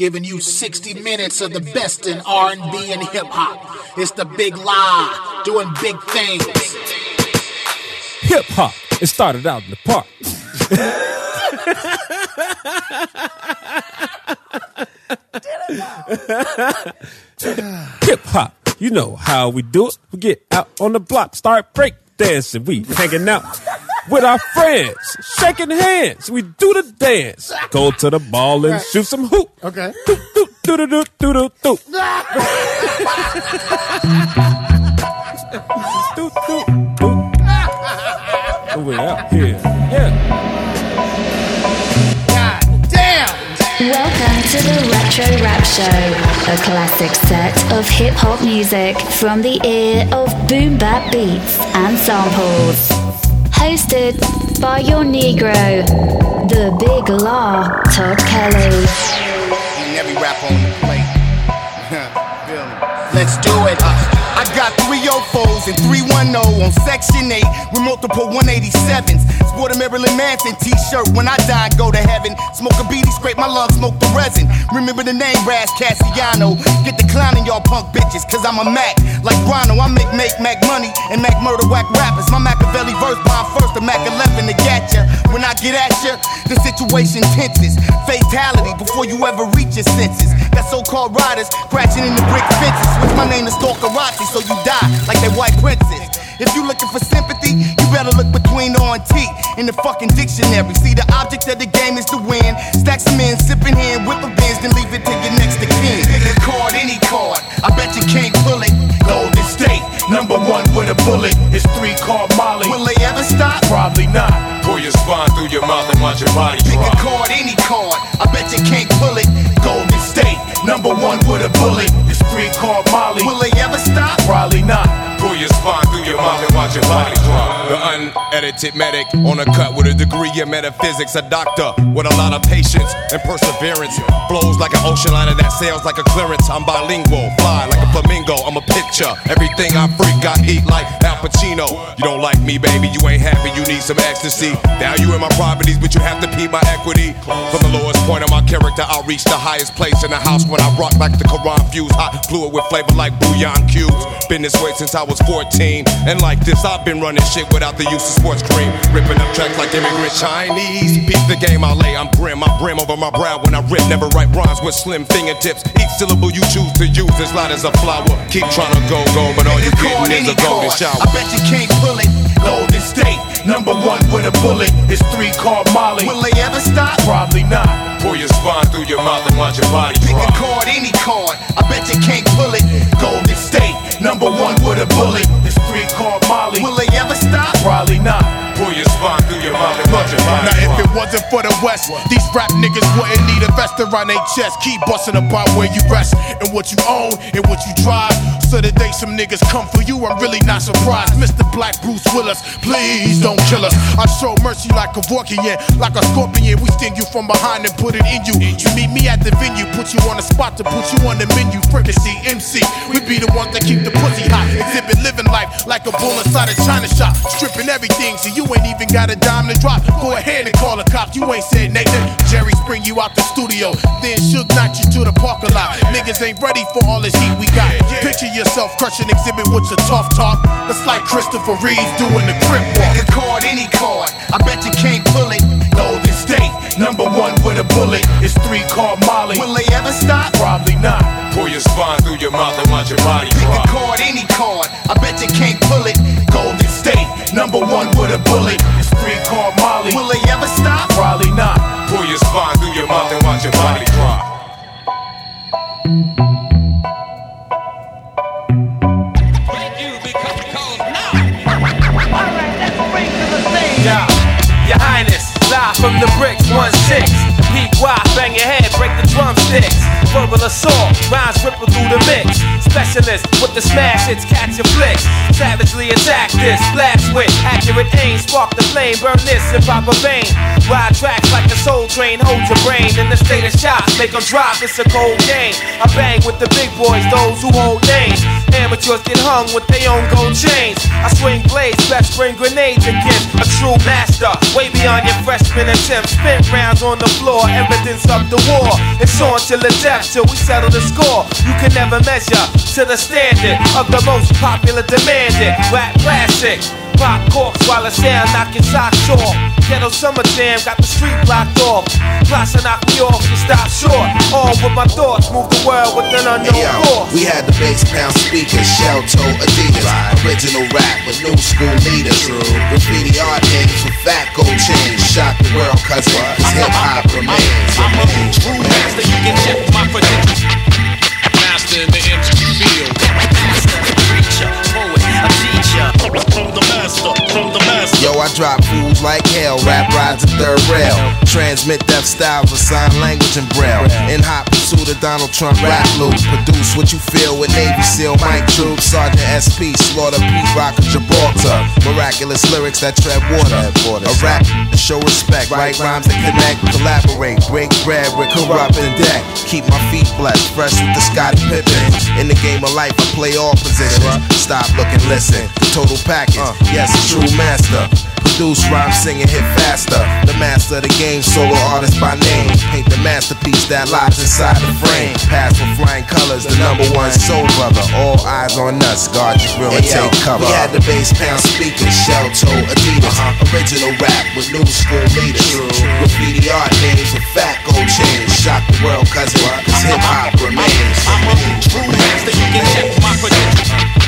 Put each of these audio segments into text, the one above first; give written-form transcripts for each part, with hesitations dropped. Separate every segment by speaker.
Speaker 1: giving you 60 minutes of the best in R&B and hip-hop. It's the Big Lie, doing big things.
Speaker 2: Hip-hop, it started out in the park. Hip-hop, you know how we do it. We get out on the block, start break dancing. We hanging out with our friends, shaking hands. We do the dance. Go to the ball and shoot some hoop.
Speaker 3: Okay.
Speaker 2: Doot, doot, doot, doot, doot, doot, doot. Doot, doot, doot. And we're out here. Yeah.
Speaker 3: God damn.
Speaker 4: Welcome to the Retro Rap Show, a classic set of hip-hop music from the ear of boom bap beats and samples. Hosted by your Negro, the Big La, Todd Kelly.
Speaker 3: And every rap on the plate.
Speaker 1: Let's do it.
Speaker 3: I got 304s and 310 on Section 8 with multiple 187s. Sport a Marilyn Manson t-shirt. When I die, go to heaven. Smoke a beanie, scrape my lungs, smoke the resin. Remember the name, Raz Cassiano. Get the clown in y'all punk bitches, cause I'm a Mac. Like Rhino, I make Mac money and Mac murder whack rappers. My Machiavelli verse bomb first, the Mac 11 to get ya. When I get at ya, the situation tenses. Fatality before you ever reach your senses. Got so-called riders crashing in the brick fences. Switch my name to Stalkerati so you die like that white princess. If you looking for sympathy, you better look between O and T in the fucking dictionary. See, the object of the game is to win. Stack some in, sipping hand, whip a Benz, then leave it to your next to kin. Pick a card, any card, I bet you can't pull it.
Speaker 5: Golden State, number one with a bullet. It's 3-card Molly.
Speaker 3: Will they ever stop?
Speaker 5: Probably not. Pull your spine through your mouth and watch your body
Speaker 3: Pick
Speaker 5: drop.
Speaker 3: a card, any card, I bet you can't pull it.
Speaker 5: Golden State, number one with a bullet. It's 3-card Molly.
Speaker 3: Will they ever stop?
Speaker 5: Probably not. Pull your spine through your mouth and watch your body drop.
Speaker 6: The unedited medic on a cut with a degree in metaphysics. A doctor with a lot of patience and perseverance. Flows like an ocean liner that sails like a clearance. I'm bilingual, fly like a flamingo. I'm a picture. Everything I freak, I eat like Al Pacino. You don't like me, baby, you ain't happy. You need some ecstasy. Value in my properties, but you have to pee my equity. From the lowest point of my character, I'll reach the highest place in the house when I rock like the Quran fuse. Hot fluid with flavor like bouillon cubes. Been this way since I was 14. And like this, I've been running shit without the use of sports cream. Ripping up tracks like immigrant Chinese. Beat the game I lay, I'm grim. I brim over my brow when I rip. Never write rhymes with slim fingertips. Each syllable you choose to use is light as a flower. Keep trying to go, but all you getting is a golden shower.
Speaker 3: I bet you can't pull it.
Speaker 5: Golden State, number one with a bullet. It's 3-card Molly.
Speaker 3: Will they ever stop?
Speaker 5: Probably not.
Speaker 6: Pull your spine through your mouth and watch your body
Speaker 3: Pick a
Speaker 6: drop.
Speaker 3: card, any card, I bet you can't pull it.
Speaker 5: Golden State, number one with a bullet. It's 3-card Molly.
Speaker 3: Will they ever stop?
Speaker 5: Probably not.
Speaker 6: Pull your spine through your mouth and watch your body
Speaker 5: Now if
Speaker 6: drop.
Speaker 5: it wasn't for the West, these rap niggas wouldn't need a vest around their chest. Keep busting about where you rest and what you own and what you drive. So the day some niggas come for you, I'm really not surprised. Mr. Black Bruce Willis, please don't kill us. I show mercy like a Vorkian, like a scorpion. We sting you from behind and put it in you. You meet me at the venue, put you on the spot to put you on the menu. Fricassee, MC, we be the ones that keep the pussy hot. Exhibit living life like a bull inside a China shop. Stripping everything so you ain't even got a dime to drop. Go ahead and call the cops, you ain't said nothing. Jerry spring you out the studio, then Suge knock you to the parking lot. Niggas ain't ready for all this heat we got. Picture yourself crushing exhibit with your tough talk. That's like Christopher Reeve doing the crip walk.
Speaker 3: Pick a card, any card, I bet you can't pull it.
Speaker 5: Golden State, number one with a bullet. It's 3-card Molly.
Speaker 3: Will they ever stop?
Speaker 5: Probably not.
Speaker 6: Pull your spine through your mouth and watch your body
Speaker 3: Pick a
Speaker 6: drop.
Speaker 3: card, any card, I bet you can't pull it.
Speaker 5: Golden State, number one with a bullet. It's 3-card Molly.
Speaker 3: Will they ever stop?
Speaker 5: Probably not.
Speaker 6: Pull your spine through your mouth and watch your body drop.
Speaker 7: Yeah, Your Highness, live from the bricks, 1-6. Peak wide, bang your head, break the drumsticks.
Speaker 8: verbal assault, rhymes ripple through the mix. Specialist with the smash hits, catch your flicks. Savagely attack this, blast with accurate aim. Spark the flame, burn this in proper vein. Ride tracks like a soul train, hold your brain in the state of shock. Make them drop, it's a cold game. I bang with the big boys, those who hold names. Amateurs get hung with their own gold chains. I swing blades, best bring grenades against a true master. Way beyond your freshman attempts. Spin rounds on the floor, evidence of the war. It's on till the death, till we settle the score. You can never measure to the standard of the most popular demanded rap classic. Pop corks while the sound knock your socks off. Ghetto summer jam got the street blocked off. Plus I knock me off and stop short. On with my thoughts, move the world with an unknown force.
Speaker 9: We had the bass pound speakers, shell toe Adidas. Original rap with new school leaders. Graffiti art names with fat gold chains. Shock the world cause hip hop remains.
Speaker 10: I'm a true master, you can check my credentials. Master in the MC field. Master, preacher, poet, a teacher. From the master, from the master.
Speaker 9: Yo, I drop fools like hell, rap rides a third rail. Transmit deaf styles with sign language and braille. In hot pursuit of Donald Trump rap loop. Produce what you feel with Navy SEAL Mike Troops. Sergeant SP, Slaughter, Pete Rock, Gibraltar. Miraculous lyrics that tread water. A rap to show respect, write rhymes that connect, collaborate, break bread with corrupt and deck. Keep my feet blessed, fresh with the Scottie Pippen. In the game of life, I play all positions. Stop, look and listen. The total package, yes, a true master. Produce, rhyme, singing, hit faster. The master of the game, solo artist by name. Paint the masterpiece that lies inside the frame. Pass with flying colors, the #1 soul brother. All eyes on us, guard your grill and take cover. We had the bass pound speakers, shell toe Adidas. Original rap with new school leaders. Graffiti art names with fat gold chains. Shock the world cause hip hop remains.
Speaker 10: I'm a true master, you can check my credentials.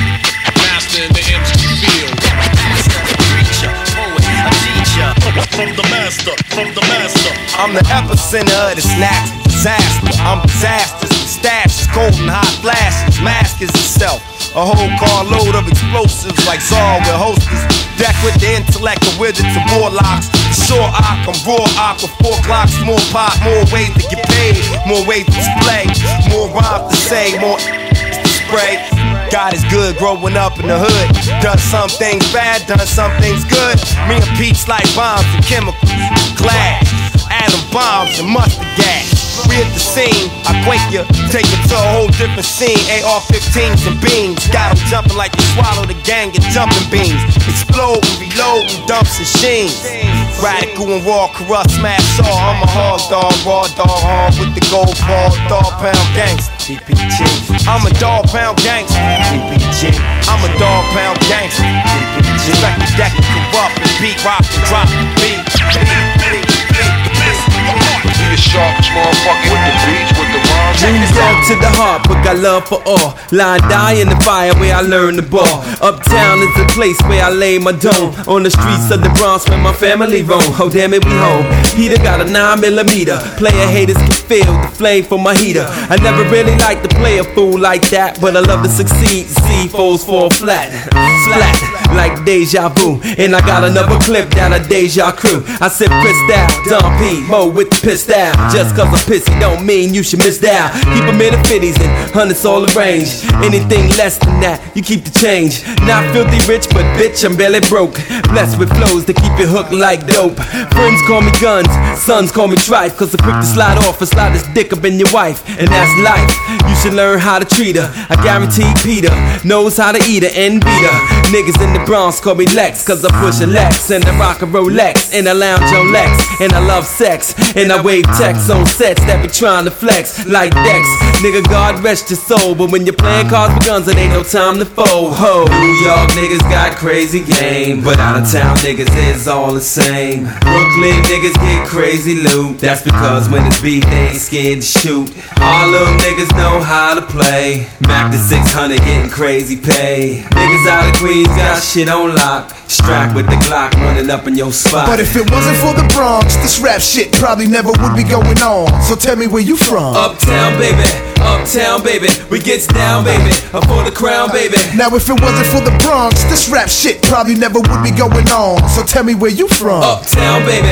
Speaker 10: Master in the MC field. Master, preacher, poet, a teacher. From the master, from the master.
Speaker 8: I'm the epicenter of the snaps, disaster. I'm disasters, stashes, golden hot flashes. Mask is itself, a whole carload of explosives like Zar with hostess. Deck with the intellect of wizards and warlocks. Sure, I can raw ock with 4 clocks, more pop, more ways to get paid, more ways to display, more rhymes to say, more to spray. God is good growing up in the hood. Done some things bad, done some things good. Me and Pete's like bombs and chemicals, glass, atom bombs and mustard gas. We at the scene, I quake you, take it to a whole different scene. AR-15s and beams, got them jumping like you swallowed a gang of jumping beans. Explode and reload and dumps and sheens. Radical and raw, corrupt, smash all. I'm a hard dog, raw dog, hard with the gold ball, dog pound gangster. DPG. I'm a dog pound gangster. DPG. I'm a dog pound gangster. DPG. Respect the deck and corrupt and beat, rock and drop the beat.
Speaker 10: The sharpest motherfucker with the beats, with the rhymes.
Speaker 11: Dreams love to the heart, but got love for all. Lie and die in the fire where I learn the ball. Uptown is the place where I lay my dome. On the streets of the Bronx where my family roam. Oh damn it, we home. Peter got a 9mm. Player haters can feel the flame from my heater. I never really liked to play a fool like that, but I love to succeed. See foes fall flat, flat like deja vu. And I got another clip down a deja crew. I said Cristal, Don P, Mo with the pistol. Just cause I'm pissy don't mean you should miss down. Keep them in the 50s and hundreds all arranged. Anything less than that, you keep the change. Not filthy rich, but bitch, I'm barely broke. Blessed with flows that keep you hooked like dope. Friends call me guns, sons call me trife. Cause I'm quick to slide off and slide this dick up in your wife. And that's life, you should learn how to treat her. I guarantee Peter knows how to eat her and beat her. Niggas in the Bronx call me Lex, cause I push a Lex. And I rock a Rolex, and I lounge on Lex. And I love sex, and I wave text on sets that be trying to flex like Dex. Nigga, God rest your soul, but when you're playing cards with guns, it ain't no time to fold. Ho, New York niggas got crazy game, but out of town niggas is all the same. Brooklyn niggas get crazy loot. That's because when it's beat, they ain't scared to shoot. All little niggas know how to play. Mac the 600 getting crazy pay. Niggas out of Queens got shit on lock. Strapped with the Glock running up in your spot.
Speaker 3: But if it wasn't for the Bronx, this rap shit probably never would be going on. So tell me where you from.
Speaker 11: Uptown, baby. Uptown, baby, we gets down, baby. Up for the crown, baby.
Speaker 3: Now if it wasn't for the Bronx, this rap shit probably never would be going on. So tell me where you from.
Speaker 11: Uptown, baby,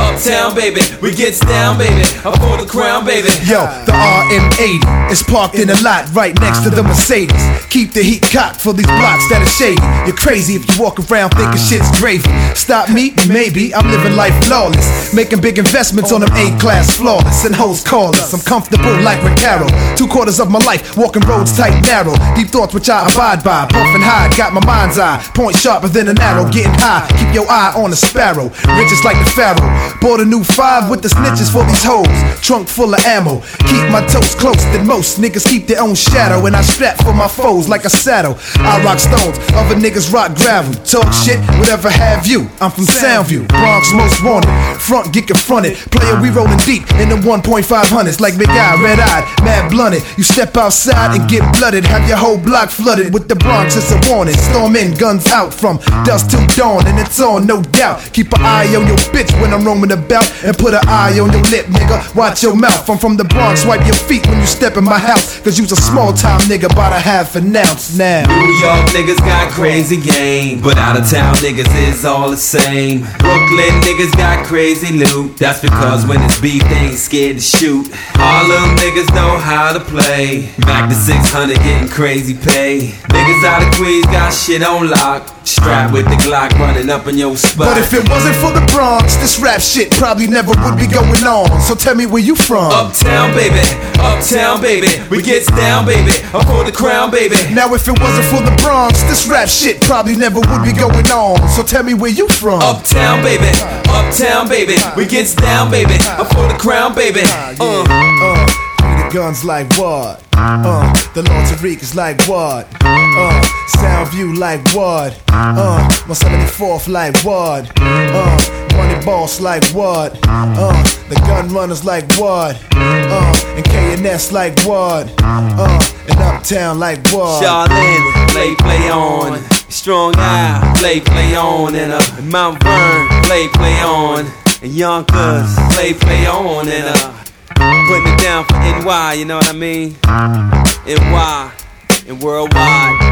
Speaker 11: we gets down, baby. Up for the crown, baby.
Speaker 3: Yo, the RM80 is parked in a lot right next to the Mercedes. Keep the heat cocked for these blocks that are shady. You're crazy if you walk around thinking shit's gravy. Stop me? Maybe. I'm living life flawless, making big investments on them A-class flawless, and hoes call us. I'm comfortable like Recaro. 2/4 of my life walking roads tight narrow. Deep thoughts which I abide by. Puffin' high, got my mind's eye. Point sharper than an arrow. Getting high, keep your eye on the sparrow. Riches like the pharaoh. Bought a new 5 with the snitches for these hoes. Trunk full of ammo. Keep my toes close than most niggas keep their own shadow. And I strap for my foes like a saddle. I rock stones, other niggas rock gravel. Talk shit, whatever have you. I'm from Soundview, Bronx most wanted. Front get confronted. Player we rolling deep in the 1.500s like Big Eye, red eyed, mad blunted. You step outside and get blooded. Have your whole block flooded with the Bronx. It's a warning. Storm in, guns out from dusk till dawn, and it's on, no doubt. Keep an eye on your bitch when I'm roaming about, and put an eye on your lip, nigga. Watch your mouth. I'm from the Bronx. Wipe your feet when you step in my house, cause you's a small time nigga by the half an ounce now.
Speaker 11: New York niggas got crazy game, but out of town niggas is all the same. Brooklyn niggas got crazy loot. That's because when it's beef, they ain't scared to shoot. Harlem niggas know how to play. Back to 600 getting crazy pay. Niggas out of Queens got shit on lock. Strapped with the Glock running up in your spot.
Speaker 3: But if it wasn't for the Bronx, this rap shit probably never would be going on. So tell me where you from.
Speaker 11: Uptown, baby, we gets down, baby. Up for the crown, baby.
Speaker 3: Now if it wasn't for the Bronx, this rap shit probably never would be going on. So tell me where you from.
Speaker 11: Uptown, baby, we gets down, baby. Up for the crown, baby.
Speaker 3: The guns like what? The Lord Tariq is like what? Soundview like what? 174th like what? Money Boss like what? The Gun Runners like what? And K&S like what? And Uptown like what?
Speaker 11: Charlene, play on. Strong Eye, play on. And Mount Vern, play on. And Yonkers, play on. And putting it down for NY, you know what I mean? NY and worldwide.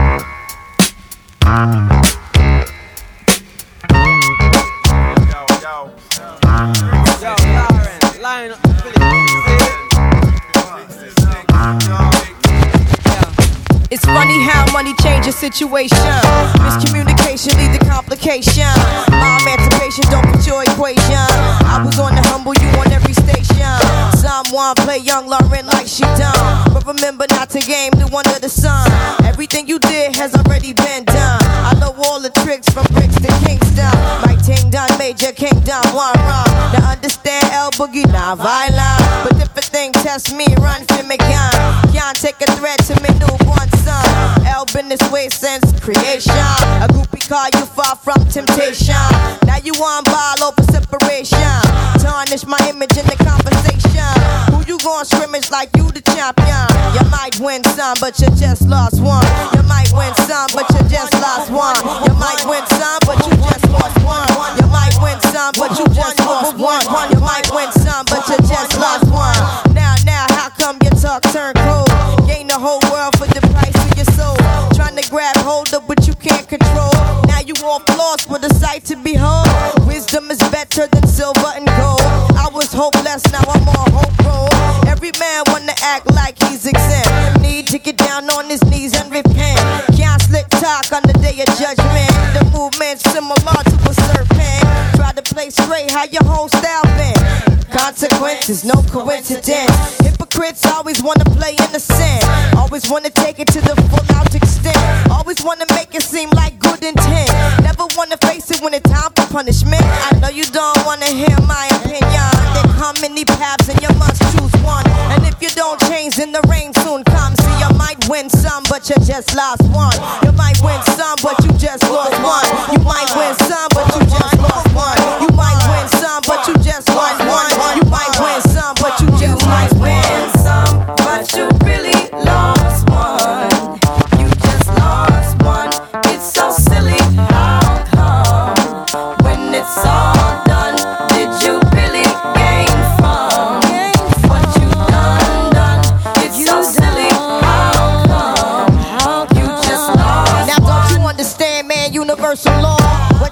Speaker 12: It's funny how money changes situation. Miscommunication lead to complication. My emancipation don't fit your equation. I was on the humble, you on every station. Someone play young Lauren like she done, but remember not to game new under the sun. Everything you did has already been done. I know all the tricks from bricks to Kingston. My ting done, Major Kingdom, one wrong. Now understand L Boogie, not violent, but if a thing test me, run for me gun. Can't take a threat to me newborn son. L been this way since creation. A groupie call you far from temptation. Now you on ball over separation. Tarnish my image in the conversation. Who you gon' scrimmage like you the champion? You might win some, but you just lost one. You might win some, but you just lost one. You might win some, but you just lost one. You might win some, but you just lost one. You might win some, but you just lost one. Now, how come your talk turn cold? Gain the whole world for the price of your soul. Trying to grab hold of what you can't control. Now you off lost with a sight to behold. Wisdom is better than silver and gold. I was hopeless, now I'm on hope roll. Every man wanna act like he's exempt. Need to get down on his knees and repent. Can't slick talk on the day of judgment. The movement's similar to a serpent. Try to play straight, how your whole style been. Consequences, no coincidence. Hypocrites always wanna play innocent. Always wanna take it to the full out extent. Always wanna make it seem like good intent. Never wanna face it when it's time for punishment. I know you don't wanna hear my opinion. There come many paths and you must choose one. And if you don't change, then the rain soon comes. See, you might win some, but you just lost one. You might win some, but you just lost one. You might win some, but you just lost one. You might win some, but you just lost one. You might win some, but you just lost one.
Speaker 13: Some, but you really lost one. You just lost one. It's so silly. How come when it's all done, did you really gain from what you done? It's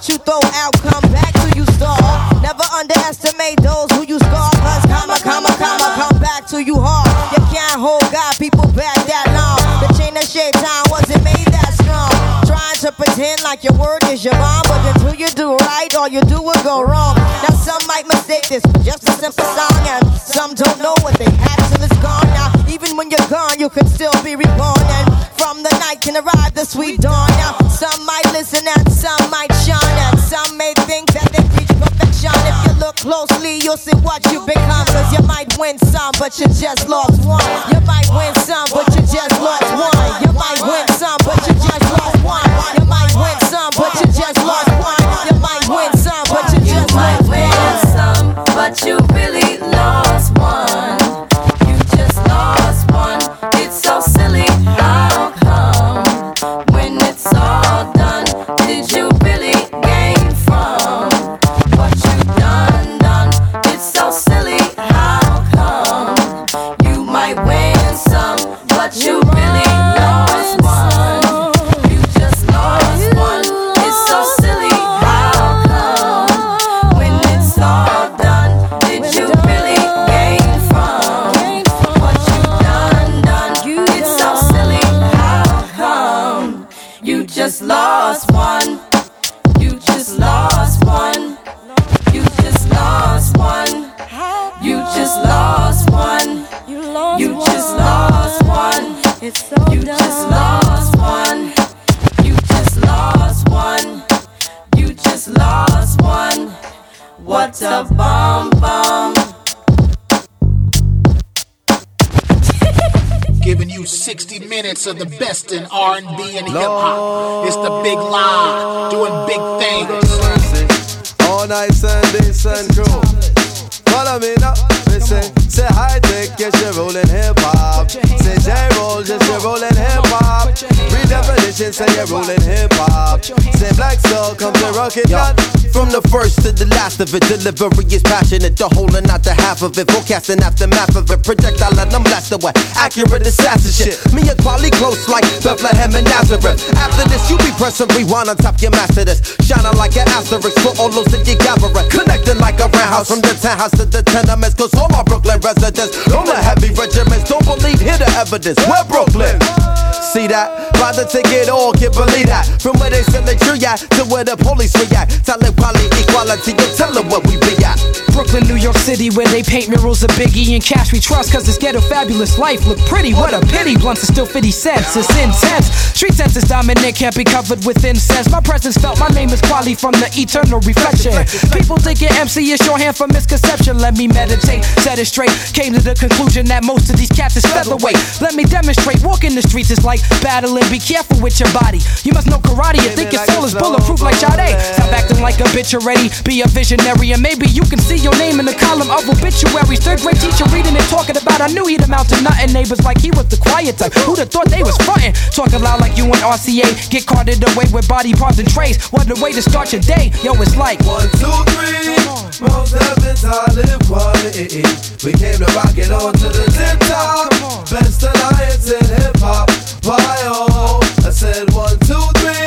Speaker 12: what you throw out, come back till you stall. Never underestimate those who you scar, cause comma, come back to you hard. You can't hold God, people back that long. The chain of shape time wasn't made that strong. Trying to pretend like your word is your bond, but until you do right, all you do will go wrong. Now some might mistake this for just a simple song, and some don't know what they had till it's gone. Now even when you're gone, you can still be reborn, and from the night can arrive the sweet dawn. Now some might listen and some might shine, and some may think that they reach perfection. If you look closely, you'll see what you become, cause you might win some, but you just lost one. You might win some, but you just lost one. You might win some, but you just lost one. You might win some, but you just lost one. You might win some, but you just lost one.
Speaker 13: Win some, but you really lost one. You just lost one. It's so silly. How come when it's all done, did you really gain from what you done? It's so silly. How come you might win some, but you really lost one? You just lost one. It's so silly. How come when it's all done, did you really gain from what you done? It's so silly. How come you just lost one? You just lost one. You just lost one. You just lost one. You just lost one. You just lost one. You just lost one. You just lost one. What a bomb.
Speaker 1: Giving you 60 minutes of the best in R&B and hip-hop. It's the Big Lie, doing big things.
Speaker 14: All night Sundays and crew. Follow me now, listen. Say high tech, yes, you're rolling hip hop. Say J-roll, just you're rolling hip hop. Redefinition, say you're rolling hip hop. Say Black Soul, come to rock it out.
Speaker 11: From the first to the last of it, delivery is passionate. The whole and not the half of it. Forecasting aftermath of it. Projectile and I'm blast away. Accurate assassin shit. Me and Quali close like Bethlehem and Nazareth. After this, you be pressing rewind on top your master this. Shining like an asterisk for all those that you gather. Connecting like a roundhouse from the townhouse to the tenements. Cause all my Brooklyn residents, all the heavy regiments don't believe, hear the evidence. We're Brooklyn. See that? Buy the ticket, all can believe that. From where they sell the tree at to where the police react. Tell them quality, equality, you tell them what we be at.
Speaker 15: Brooklyn, New York City, where they paint murals of Biggie and Cash we trust. Cause this ghetto fabulous life look pretty. What a pity, blunts are still 50 cents. It's intense. Street sense is dominant, can't be covered with incense. My presence felt, my name is Quali from the eternal reflection. People thinking MC is shorthand for misconception. Let me meditate, set it straight. Came to the conclusion that most of these cats is featherweight. Let me demonstrate, walking the streets is like battling. Be careful with your body. You must know karate, you think your soul is bulletproof like Sade. Stop acting like a bitch already, be a visionary. And maybe you can see your name in the column of obituaries. Third grade teacher reading and talking about, I knew he'd amount to nothing. Neighbors like he was the quiet type. Who'd have thought they was frontin'? Talking loud like you and RCA. Get carted away with body parts and trays. What a way to start your day. Yo, it's like
Speaker 14: 1, 2, 3. Most heavens I live quality. We came to rock it on to the tip top. Best alliance in hip hop. Why oh? I said 1, 2,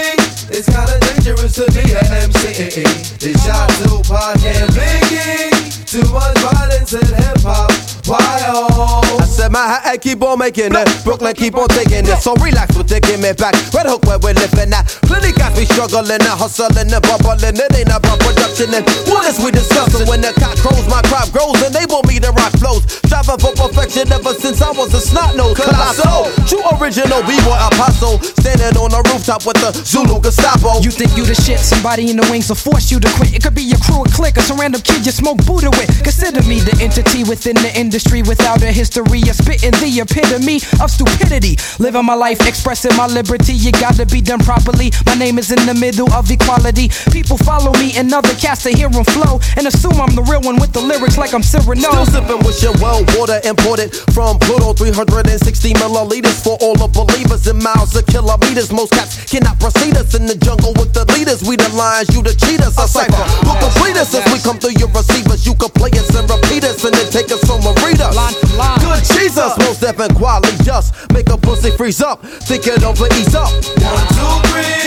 Speaker 14: 3. It's kinda dangerous to be an MC. They shot Tupac and Biggie. Too much violence in hip hop. Why oh?
Speaker 11: I said Manhattan keep on making it, Brooklyn keep on taking it. So relax, we're taking it back. Red Hook where we're living at. Plenty guys be struggling and hustling and bubbling. It ain't about production and what is we discussing? When the cock crows, my crop grows and they want me to rock flows. Striving for perfection ever since I was a snot nose. Colossal, true original B-boy apostle. Standing on the rooftop with the Zulu Gestapo.
Speaker 15: You think you the shit, somebody in the wings will force you to quit. It could be your crew, a clique, or some random kid you smoke Buddha with. Consider me the entity within the industry without a history of spitting the epitome of stupidity. Living my life, expressing my liberty. You gotta be done properly. My name is in the middle of equality. People follow me and other cats to hear them flow and assume I'm the real one with the lyrics like I'm Cyrano.
Speaker 11: Still sipping with your well water imported from Pluto. 360 milliliters for all the believers in miles of kilometers. Most cats cannot proceed us in the jungle with the leaders. We the lions, you the cheaters. A cipher who complete us as we come through your receivers. You can play us and repeat us and then take us from a reader. Good Jesus, most deaf and quality just make a pussy freeze up. Think it over, ease up.
Speaker 14: 1, 2, 3.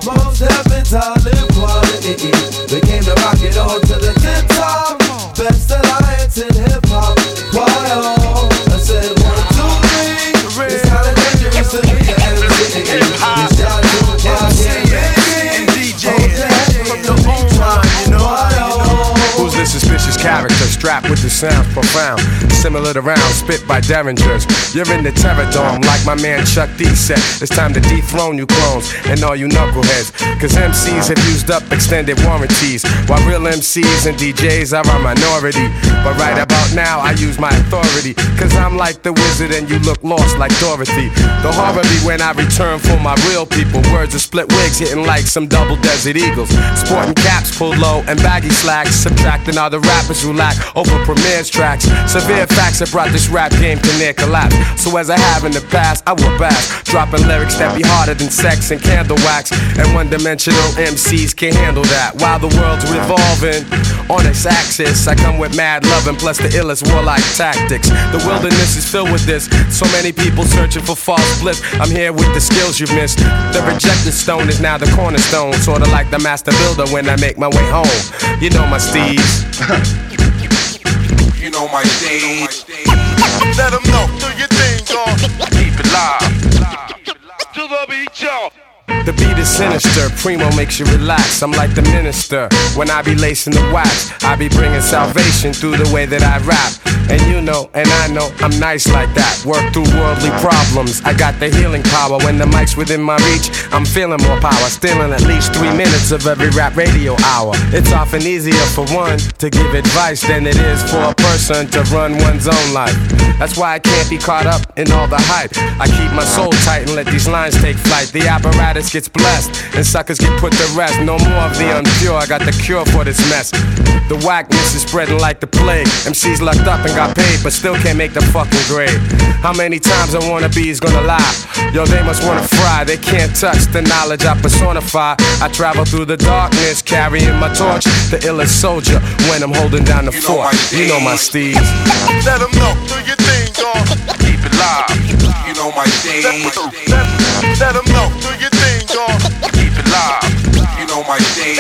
Speaker 14: Most heavens I live quality. We came to rock it on to the tip top. Best alliance in hip hop. Why oh? I said 1, 2, 3. It's kinda dangerous to be a MC. We shot to the podcast and DJ from the home line, you know.
Speaker 16: Who's this suspicious character strapped with the sound profound? Similar to rounds spit by derringers. You're in the terror dome like my man Chuck D said. It's time to dethrone you clones and all you knuckleheads. Cause MCs have used up extended warranties, while real MCs and DJs are a minority. But right about now I use my authority, cause I'm like the wizard and you look lost like Dorothy. The horror be when I return for my real people. Words of split wigs hitting like some double desert eagles. Sporting caps pulled low and baggy slacks, subtracting all the rappers who lack over premieres tracks. Severe facts have brought this rap game to near collapse. So as I have in the past, I will bash, dropping lyrics that be harder than sex and candle wax. And one-dimensional MCs can't handle that. While the world's revolving on its axis, I come with mad loving plus the illest warlike tactics. The wilderness is filled with this, so many people searching for false bliss. I'm here with the skills you've missed. The rejected stone is now the cornerstone, sorta like the master builder when I make my way home. You know my steeds.
Speaker 10: You know my stage. Let them know, do your thing, y'all. Keep it live. To the beat, y'all.
Speaker 16: The beat is sinister, Primo makes you relax. I'm like the minister, when I be lacing the wax, I be bringing salvation through the way that I rap. And you know, and I know, I'm nice like that. Work through worldly problems, I got the healing power. When the mic's within my reach, I'm feeling more power. Stealing at least 3 minutes of every rap radio hour. It's often easier for one to give advice than it is for a person to run one's own life. That's why I can't be caught up in all the hype. I keep my soul tight and let these lines take flight. The apparatus gets blessed and suckers get put to rest. No more of the impure, I got the cure for this mess. The whackness is spreading like the plague. MCs lucked up and got paid, but still can't make the fucking grade. How many times I wanna be is gonna lie? Yo, they must wanna fry, they can't touch the knowledge I personify. I travel through the darkness, carrying my torch, the illest soldier when I'm holding down the fort. You know my steeds.
Speaker 10: Let them know, do your thing, y'all. Keep it live. You know my stage. Let them know, do your thing, y'all. Keep it live. You know my stage.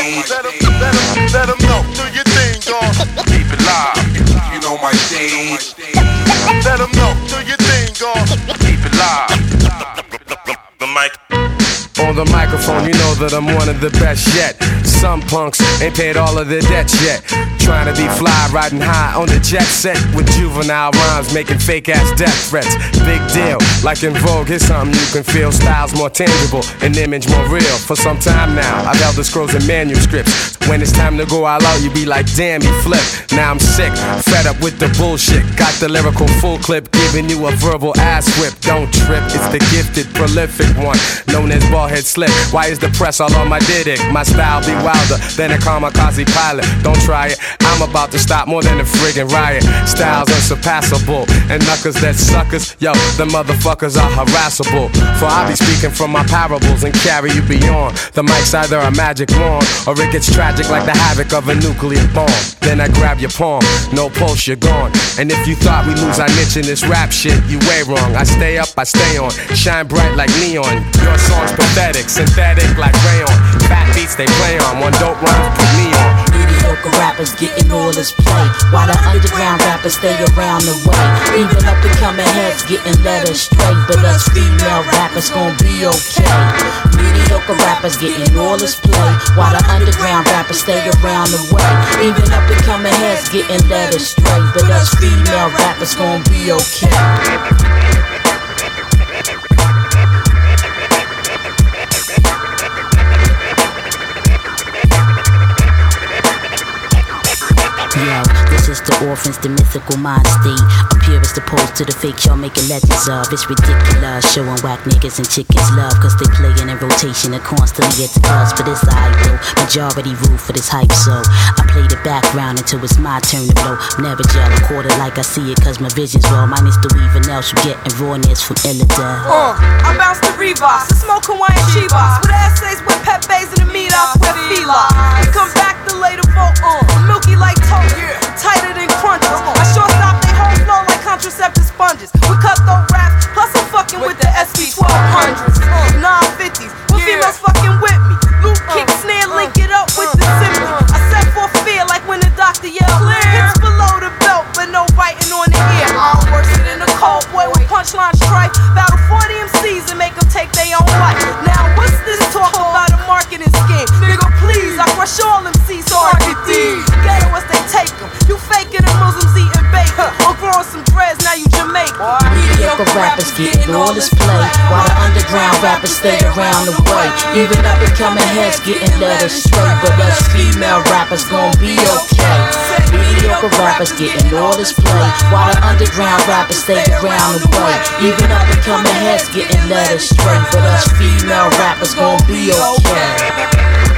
Speaker 10: Let them know, do your thing, y'all. Keep it live. You know my stage. Let them know, do your thing, y'all. Keep it live. The mic.
Speaker 16: On the microphone, you know that I'm one of the best yet. Some punks ain't paid all of their debts yet. Trying to be fly, riding high on the jet set with juvenile rhymes, making fake ass death threats. Big deal, like in Vogue, here's something you can feel. Styles more tangible, an image more real. For some time now, I've held the scrolls and manuscripts. When it's time to go all out, you be like, damn, he flipped. Now I'm sick, fed up with the bullshit. Got the lyrical full clip, giving you a verbal ass whip. Don't trip, it's the gifted, prolific one, known as Ballhead Slick. Why is the press all on my dick? My style be wilder than a kamikaze pilot. Don't try it, I'm about to stop more than a friggin' riot. Styles unsurpassable, and knuckers that suckers, yo, the motherfuckers are harassable. For I be speaking from my parables and carry you beyond. The mic's either a magic wand, or it gets tragic like the havoc of a nuclear bomb. Then I grab your palm, no pulse, you're gone. And if you thought we lose our niche in this rap shit, you way wrong. I stay up, I stay on, shine bright like neon. Your song's pathetic, synthetic like rayon. Fat beats they play on, one dope rhyme put me on.
Speaker 17: Mediocre rappers getting all this play, while the underground rappers stay around the way. Even up and coming heads getting led astray, but us female rappers gon' be okay. Mediocre rappers getting all this play, while the underground rappers stay around the way. Even up and coming heads getting led astray, but us female rappers gon' be okay. Yo, this is the orphans, the mythical mind state. Appear as opposed to the fake y'all making legends of. It's ridiculous, showing whack niggas and chickens love, cause they playin' in rotation and constantly at the buzz. But it's idle, majority rule for this hype, so I play the background until it's my turn to blow. Never gel a quarter like I see it, cause my vision's raw. Minus the weaving else, you getting rawness from Illidale.
Speaker 12: I bounce the Reeboks, I smoke Hawaiian Chivas, with essays with Pepe's and the meetups with Fila. Come back to later vote milky like toast, tighter than crunches. I sure stop they whole flow like contraceptive sponges. We cut those raps, plus I'm fucking with the SV 1200s, 950s. When females fucking with me, Loop, kick, snare, link it up with the symbol. I set for fear like when the doctor yelled. Hits below the belt, but no biting on the ear. I'm worse than a cold boy with punchline strike. Battle 40 MCs and make them take their own life. Now what's this talk about a marketing scheme? Nigga, please, I crush all MCs so I can D. Ghetto as they take them. You faking the Muslims eating bacon. I'm growing some dreads, now you Jamaican.
Speaker 17: Mediocre rappers getting all this play, while the underground rappers stay around the way. Even up and coming heads getting led astray, but us female rappers gon' be okay. Mediocre rappers getting all this play, while the underground rappers stay around the way. Even up and coming heads getting led astray, but us female rappers gon' be okay.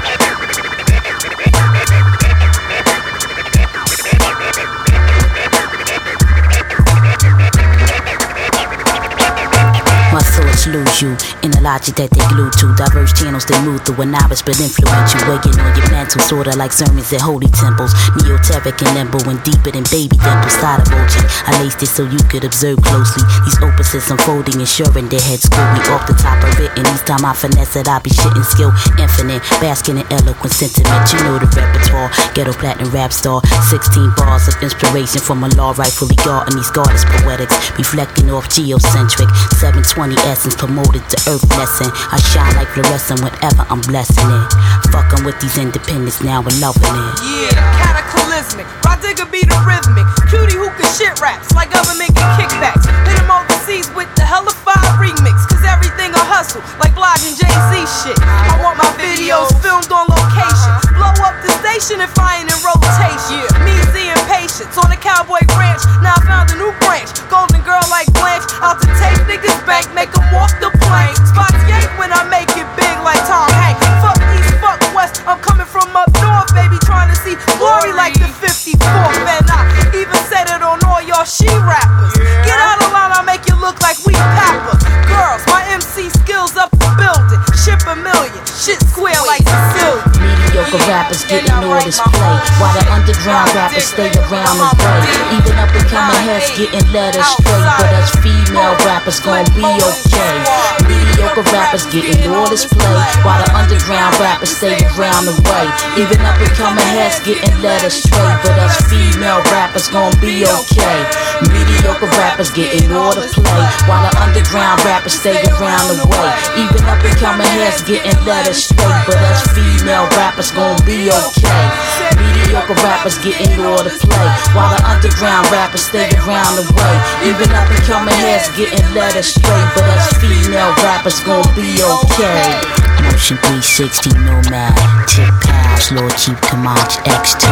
Speaker 17: My thoughts lose you in the logic that they glue to. Diverse channels they move through, a novice but influential. Weighing on your mantle, sorta like sermons at holy temples. Neoteric and limbo and deeper than baby dimples. Side emoji, I laced it so you could observe closely. These opuses unfolding, ensuring their heads school me off the top of it. And each time I finesse it, I be shitting skill infinite, basking in eloquent sentiment. You know the repertoire, ghetto platinum rap star. 16 bars of inspiration from a law rightfully guarding these goddess poetics, reflecting off geocentric 720 essence promoted to earth lesson. I shine like fluorescent whenever I'm blessing it. Fucking with these independents now and loving it.
Speaker 12: Yeah, cataclysmic. Roddigger be the rhythmic. Cutie who can shit raps like government get kickbacks. Hit him overseas with the hella fire remix. Cause everything a hustle like Blog and Jay-Z shit. I want my videos filmed on location. Blow up the station if I ain't in rotation. Me, Z, and Patience on the cowboy ranch. Now I found a new branch. Golden girl like Blanche. Out to take niggas back, make them walk the plank. Spots yank when I make it big like Tom Hanks. Fuck East, fuck West. I'm coming from up north, baby. Trying to see glory like the 54th. And I even said it on all y'all she rappers. Get out of line, I make you look like we Papa. Girls, my MC skills up the building. Ship a million, shit square like Sicilian.
Speaker 17: Mediocre rappers getting all this play, while the underground rappers stay around the way. Even up and coming heads getting led astray, but us female rappers gon' be okay. Mediocre rappers getting all this play, while the underground rappers stay around the way. Even up and coming heads getting led astray, but us female rappers gon' be okay. Mediocre rappers getting all the play, while the underground rappers stay around the way. Even up and coming heads getting led astray, but us female rappers gon' be okay. Mediocre rappers getting all the play, while the underground rappers stay around the way. Even up and coming heads getting led astray, but us female rappers gon' be okay. Motion 360 Nomad, Tip Pals, Lord Chief Comanche, X2,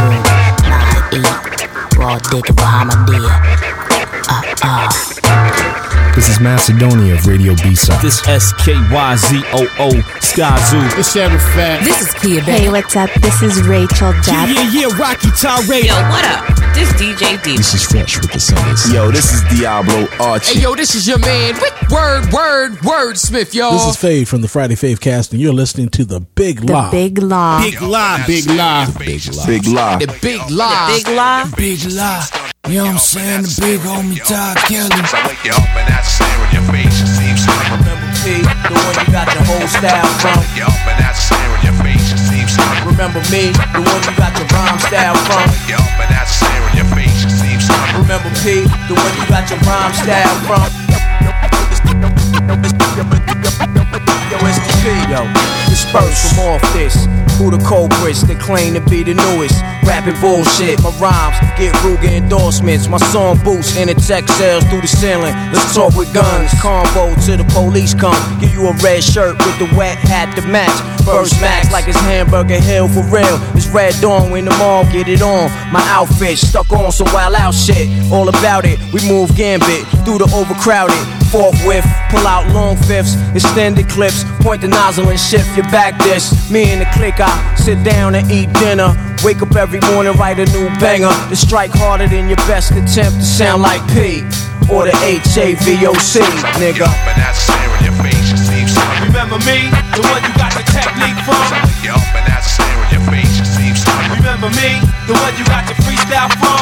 Speaker 17: 9-8, Raw Digger Bahamadia.
Speaker 18: This is Macedonia of Radio B-Side.
Speaker 2: This SKYZOO Skyzoo.
Speaker 1: This Sheriff Fat.
Speaker 19: This is Kia Bay. Hey, what's up? This is Rachel Jack.
Speaker 2: Yeah, Rocky Tyree.
Speaker 19: Yo, what up? This DJ D.
Speaker 18: This is Fresh with the Sundays.
Speaker 20: Yo, this is Diablo Archie.
Speaker 21: Hey, yo, this is your man, Word Smith, yo.
Speaker 22: This is Fave from the Friday Fave Cast, and you're listening to The Big Lie.
Speaker 19: Big Lie.
Speaker 1: Big Lie. Big Lie.
Speaker 20: Big Lie.
Speaker 21: The Big Lie.
Speaker 19: Big Lie.
Speaker 23: Big Lie. You know what I'm saying? The big homie Todd Kelly.
Speaker 10: I wake you up and that stare on your face. It seems like
Speaker 11: Remember P, the one you got your whole style from.
Speaker 10: I wake you up and that stare on your face. It seems like
Speaker 11: Remember me, the one you got your rhyme style from.
Speaker 10: I wake you up and that stare on your face. It seems like
Speaker 11: Remember P, the one you got your rhyme style from. Yo, it's the P, yo. Disperse from off this. Who the culprits that claim to be the newest? Rapping bullshit, my rhymes get Ruger endorsements. My song boosts and the tech sales through the ceiling. Let's talk with guns, combo till the police come. Give you a red shirt with the wet hat to match. First max like it's Hamburger Hill for real. It's Red Dawn when the mall get it on. My outfit stuck on some wild out shit. All about it, we move gambit through the overcrowded. Forthwith, pull out long fifths, extended clips, point the nozzle and shift your back dish. Me and the clique, I sit down and eat dinner. Wake up every morning, write a new banger to strike harder than your best attempt to sound like P or the HAVOC, nigga.
Speaker 2: Remember me, the one you got the technique from. Remember me, the one you got your freestyle from.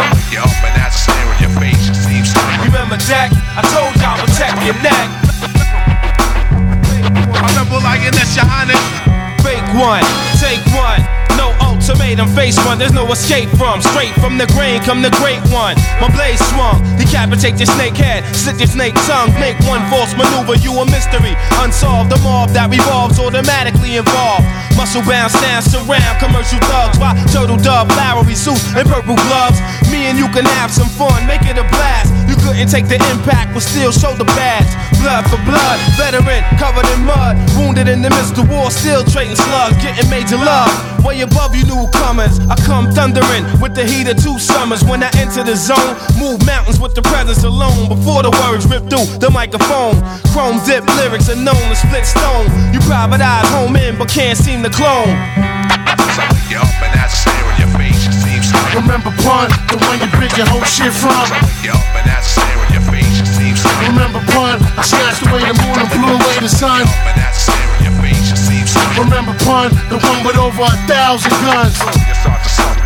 Speaker 2: Remember Jack, I told y'all protect your neck.
Speaker 5: I remember like in that Shahane.
Speaker 2: Fake
Speaker 4: one, take one. No ultimatum, face one, there's no escape from. Straight from the grain, come the great one. My blade swung, decapitate your snake head, slit your snake tongue, make one false maneuver, you a mystery. Unsolved, the mob that revolves, automatically involved. Muscle bound, stand surround, commercial thugs. Why turtle dove, flowery suits, and purple gloves. Me and you can have some fun, make it a blast. You couldn't take the impact, but still show the badge. Blood for blood, veteran, covered in mud. Wounded in the midst of war, still trading slugs, getting major love. Way above you newcomers, I come thundering with the heat of 2 summers. When I enter the zone, move mountains with the presence alone. Before the words rip through the microphone, chrome dip lyrics are known to split stone. You private eyes home in, but can't seem to clone.
Speaker 10: You up and that stare on your face, it seems like.
Speaker 5: Remember pun, the one you build your whole shit from.
Speaker 10: You up and that stare on your face, it seems like.
Speaker 5: Remember pun, I snatched away the moon and blew away the sun.
Speaker 10: You up and that stare on your face, it seems like.
Speaker 5: Remember pun, the one with over 1,000 guns.
Speaker 10: You start to suck.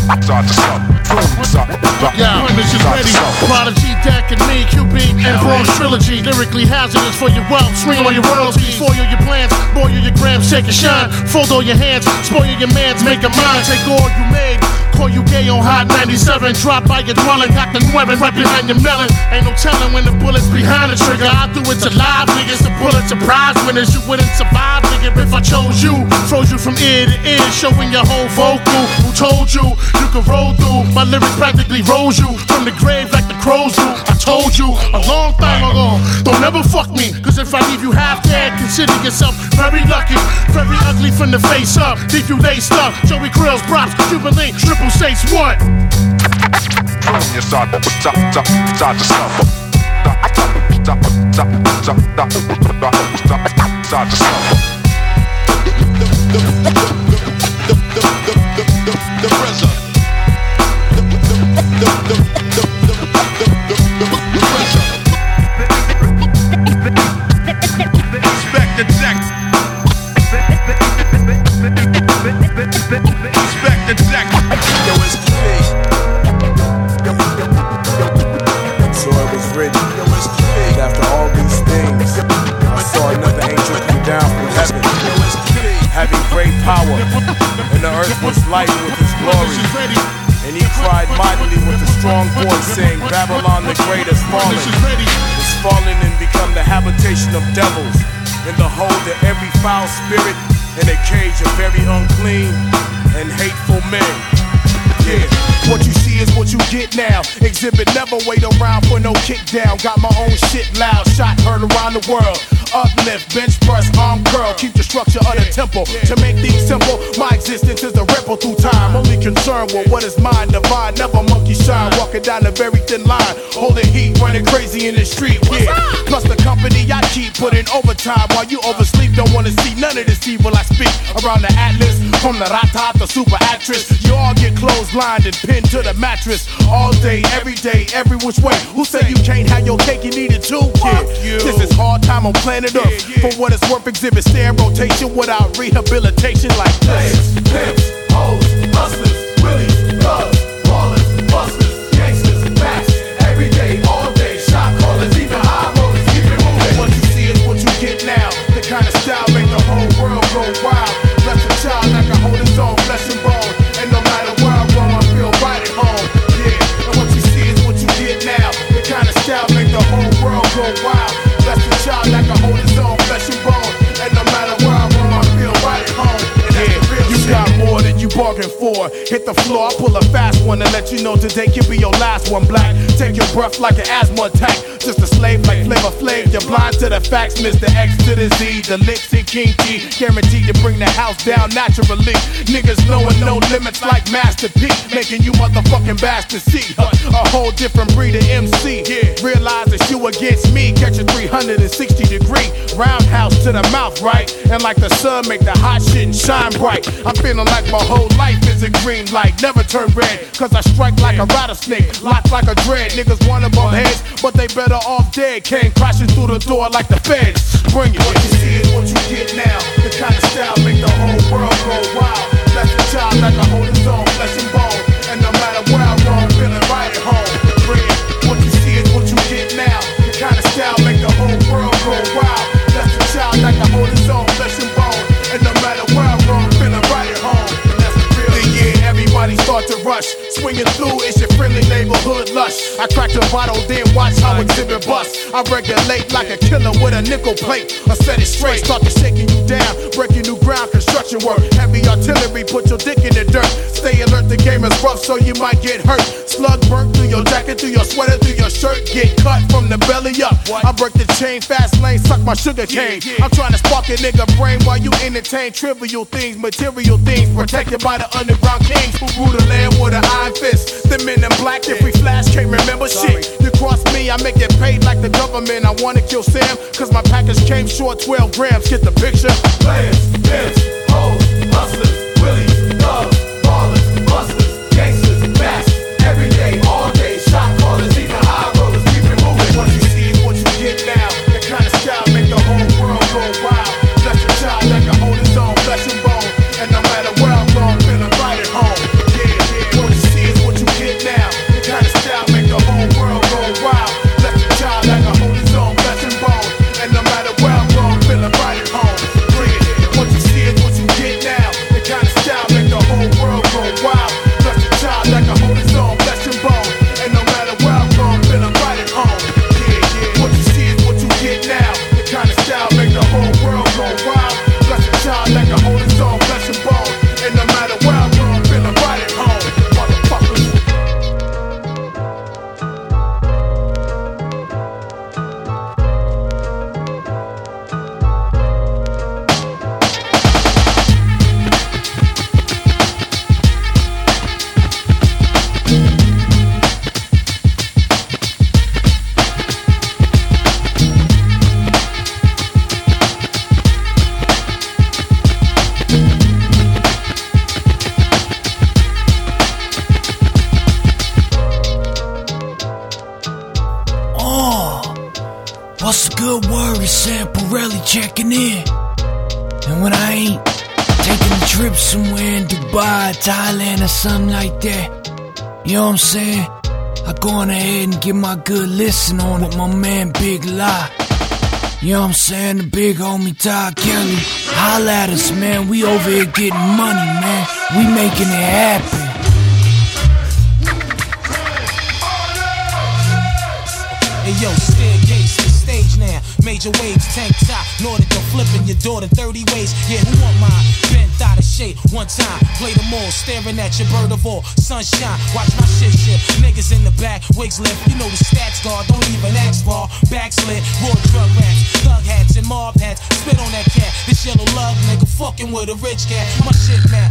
Speaker 5: Yeah, this is ready. Prodigy, Deck, and me, QB, and Bronx Trilogy. Lyrically hazardous for your wealth. Swing on your royalties, foil your plans, boil your grams, shake and shine. Fold all your hands, spoil your mans, make a mind. Take all you made. Call you gay on Hot 97. Drop by your dwelling, got the 9 right behind your melon. Ain't no telling when the bullet's behind the trigger. I do it to live niggas, the bullets are prize winners. You wouldn't survive, nigga, if I chose you. Froze you from ear to ear, showing your whole vocal. Who told you you could roll through? My lyrics practically rose you from the grave like the crows do. I told you a long time ago, don't ever fuck me, cause if I leave you half dead, consider yourself very lucky. Very ugly from the face up, leave you laced up. Joey Krill's props, Jubilee, Triple Six, what?
Speaker 10: You start to suck. Start to suck. The prison. Respect the deck. Respect the deck.
Speaker 16: Yo, it's Kid. So it was written. Yo, it's Kid. After all these things, I saw another angel come down from heaven. Yo, it's Kid. Having great power, and the earth was light with his glory. And he cried mightily with a strong voice, saying, Babylon the great has fallen. It's fallen and become the habitation of devils, in the hold of every foul spirit, in a cage of very unclean and hateful men.
Speaker 5: Yeah, what you see is what you get now. Exhibit never wait around for no kick down. Got my own shit loud, shot heard around the world. Uplift, bench press, arm curl. Keep the structure of the temple. To make things simple, my existence is a ripple through time. Only concerned with what is mine, divine. Never monkey shine, walking down a very thin line. Holding heat, running crazy in the street, yeah. Plus the company I keep putting overtime while you oversleep. Don't wanna see none of this evil I speak. Around the atlas, from the rata to super actress. You all get clotheslined and pinned to the mattress. All day, every which way. Who said you can't have your cake, you need it too, kid? This is hard time on planet Earth. For what it's worth, exhibit stand rotation without rehabilitation like this. Pimps, hoes, hustlers, willies, thugs, ballers, busters, gangsters, backs. Every day, all day, shot callers, even high rollers, keep it moving. What you see is what you get now. The kind of style make the whole world go wild. Left a child like I hold his own flesh and bone. And no matter where I roam, I feel right at home. Yeah, and what you see is what you get now. The kind of style make the whole world go wild. Left a child like I hold his own flesh and bone. And no matter where I roam, I feel right at home. Yeah, you got more than you bargained for. Hit the floor, I pull a fast one and let you know today can be your last one. Black, take your breath like an asthma attack. Just a slave like Flavor Flav. You're blind to the facts, Mr. X to the Z. The licks and King T, guaranteed to bring the house down naturally. Niggas knowing no limits like Master P, making you motherfucking bastards see a whole different breed of MC. Realize that you against me, catch a 360-degree roundhouse to the mouth, right? And like the sun, make the hot shit shine bright. I'm feeling like my whole life is a green light, never turn red, cause I strike like a rattlesnake, lock like a dread. Niggas wanna bump heads, but they better off dead. Came crashing through the door like the feds. Bring it. What you see is what you get now. The kind of style make the whole world go wild. Left a child like I hold his own flesh and bone. And no matter where I roam, feeling right at home. Bring it. What you see is what you get now. The kind of style make the whole world go wild. Left a child like I hold his own flesh and bone. And no matter where I roam, rush. Swinging through, it's your friendly neighborhood lush. I crack the bottle, then watch how exhibit bust. I regulate like a killer with a nickel plate. I set it straight, start to shaking you down. Breaking new ground, construction work. Heavy artillery, put your dick in the dirt. Stay alert, the game is rough, so you might get hurt. Slug burnt through your jacket, through your sweater, through your shirt. Get cut from the belly up. I break the chain, fast lane, suck my sugar cane. I'm trying to spark a nigga brain while you entertain trivial things, material things. Protected by the underground kings who rule the land with an iron fist. The men in black, if we flash, can't remember shit. You cross me, I make it paid like the government. I wanna kill Sam, cause my package came short 12 grams. Get the picture?
Speaker 14: Players, pimps, hoes, hustlers, willies, thugs, ballers, busters, gangsters, bats. Every day, all day, shot callers, even high rollers, keep it moving.
Speaker 5: What you see is what you get now. The kind of style make the whole world go wild. Let your child that can hold his own flesh and bone. And no matter where I'm going, feeling right at home. Yeah, what you see is what you get now. The kind of style make the whole world go wild. Let your child that can hold his own flesh and bone. And no matter where I'm going, feeling right at home. Yeah, what you see is what you get now. The kind of style make the whole world go wild. Let your child that can hold his own flesh and bone. And no matter where I'm going, feeling right at home. Yeah, what you see is what you get now. The kind of style make the whole world go wild. Let your child that can hold his own flesh and bone. And no matter where I'm going, feeling right at home. Motherfuckers.
Speaker 23: What's a good word? It's Sam Pirelli checking in. And when I ain't taking a trip somewhere in Dubai, Thailand or something like that, you know what I'm saying? I go on ahead and get my good listen on with my man Big La. You know what I'm saying? The big homie Todd Kelly. Holla at us, man. We over here getting money, man. We making it happen.
Speaker 6: Hey yo, staircase to the stage now. Major waves, tank top, Nordic, I'm flipping your daughter 30 ways. Yeah, who want mine? Bent out of shape, one time, play them all, staring at your bird of all. Sunshine, watch my shit shift. Niggas in the back, wigs lift. You know the stats guard, don't even ask for. Backslid, raw drug rats, thug hats and mob hats. Spit on that cat, this yellow love nigga fucking with a rich cat. My shit now,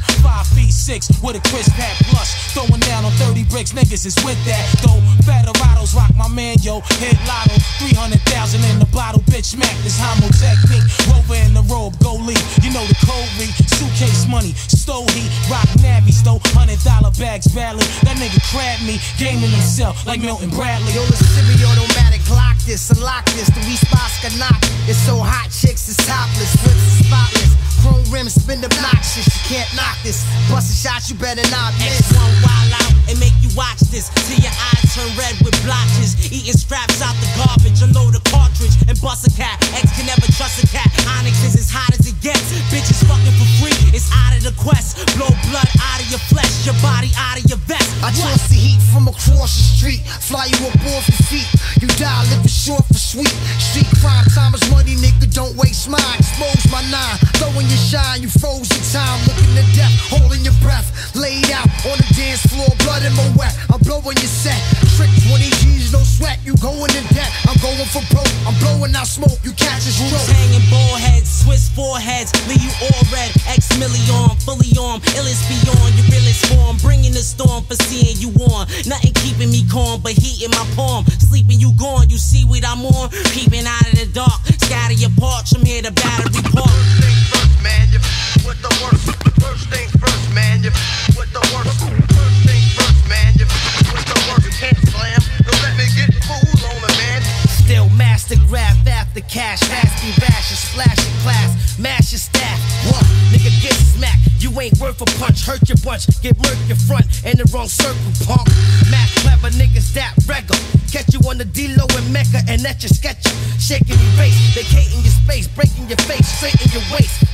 Speaker 6: 5'6" with a crisp hat plush. Throwing down on 30 bricks, niggas is with that. Though Federados rock my man, yo. Hit lotto, 300,000 in the bottle, bitch. Mac this homo technique. Rover in the robe, go lead. You know the code read. Suitcase money, stole heat, rock navy, stole $100 bags badly. That nigga crabbed me, gaming himself like Milton Bradley.
Speaker 7: Yo, the semi-automatic lock this, unlock this. The response can knock. It's so hot, chicks is topless, whips is spotless. Chrome rims spin obnoxious, you can't knock this. Bustin' shots, you better not miss.
Speaker 9: X1 wild out and make you watch this till your eyes turn red with blotches. Eating scraps out the garbage, unload a cartridge and bust a cat. X can never trust a cat. Onyx is as hot as it gets. Bitches fucking for free, it's out of the quest. Blow blood out of your flesh, your body out of your vest.
Speaker 7: I toss the heat from across the street, fly you up off your feet. You die living short for sweet. Street crime, time is money, nigga, don't waste mine. Expose my nine, throwing your shine, you froze in time. Looking to death, holding your breath. Laid out on the dance floor, blood in my wet. I'm blowing your set. Trick 20 G's, no sweat, you going in debt. I'm going for broke, I'm blowing out smoke, you catch a stroke.
Speaker 9: Hanging ball heads, Swiss foreheads, leave you all red. X million, fully armed, illest beyond your realest form. Bringing the storm for seeing you on. Nothing keeping me calm, but heat in my palm. Sleeping you gone, you see what I'm on. Peeping out of the dark, scatter your parts. I'm here to battery park.
Speaker 24: Man, you with the worst. First things first, man, you with the worst. First things first, man, you with the worst. You can't slam, don't let me get fools on it, man.
Speaker 7: Still master graph after cash, fast be rash, and splash in class, mash your staff. What? Nigga get smacked, you ain't worth a punch, hurt your bunch, get murk your front, in the wrong circle, punk. Math clever niggas that regular, catch you on the D-Lo and Mecca, and at your sketcher, shaking your face, vacating your space, breaking your face, straighten your waist.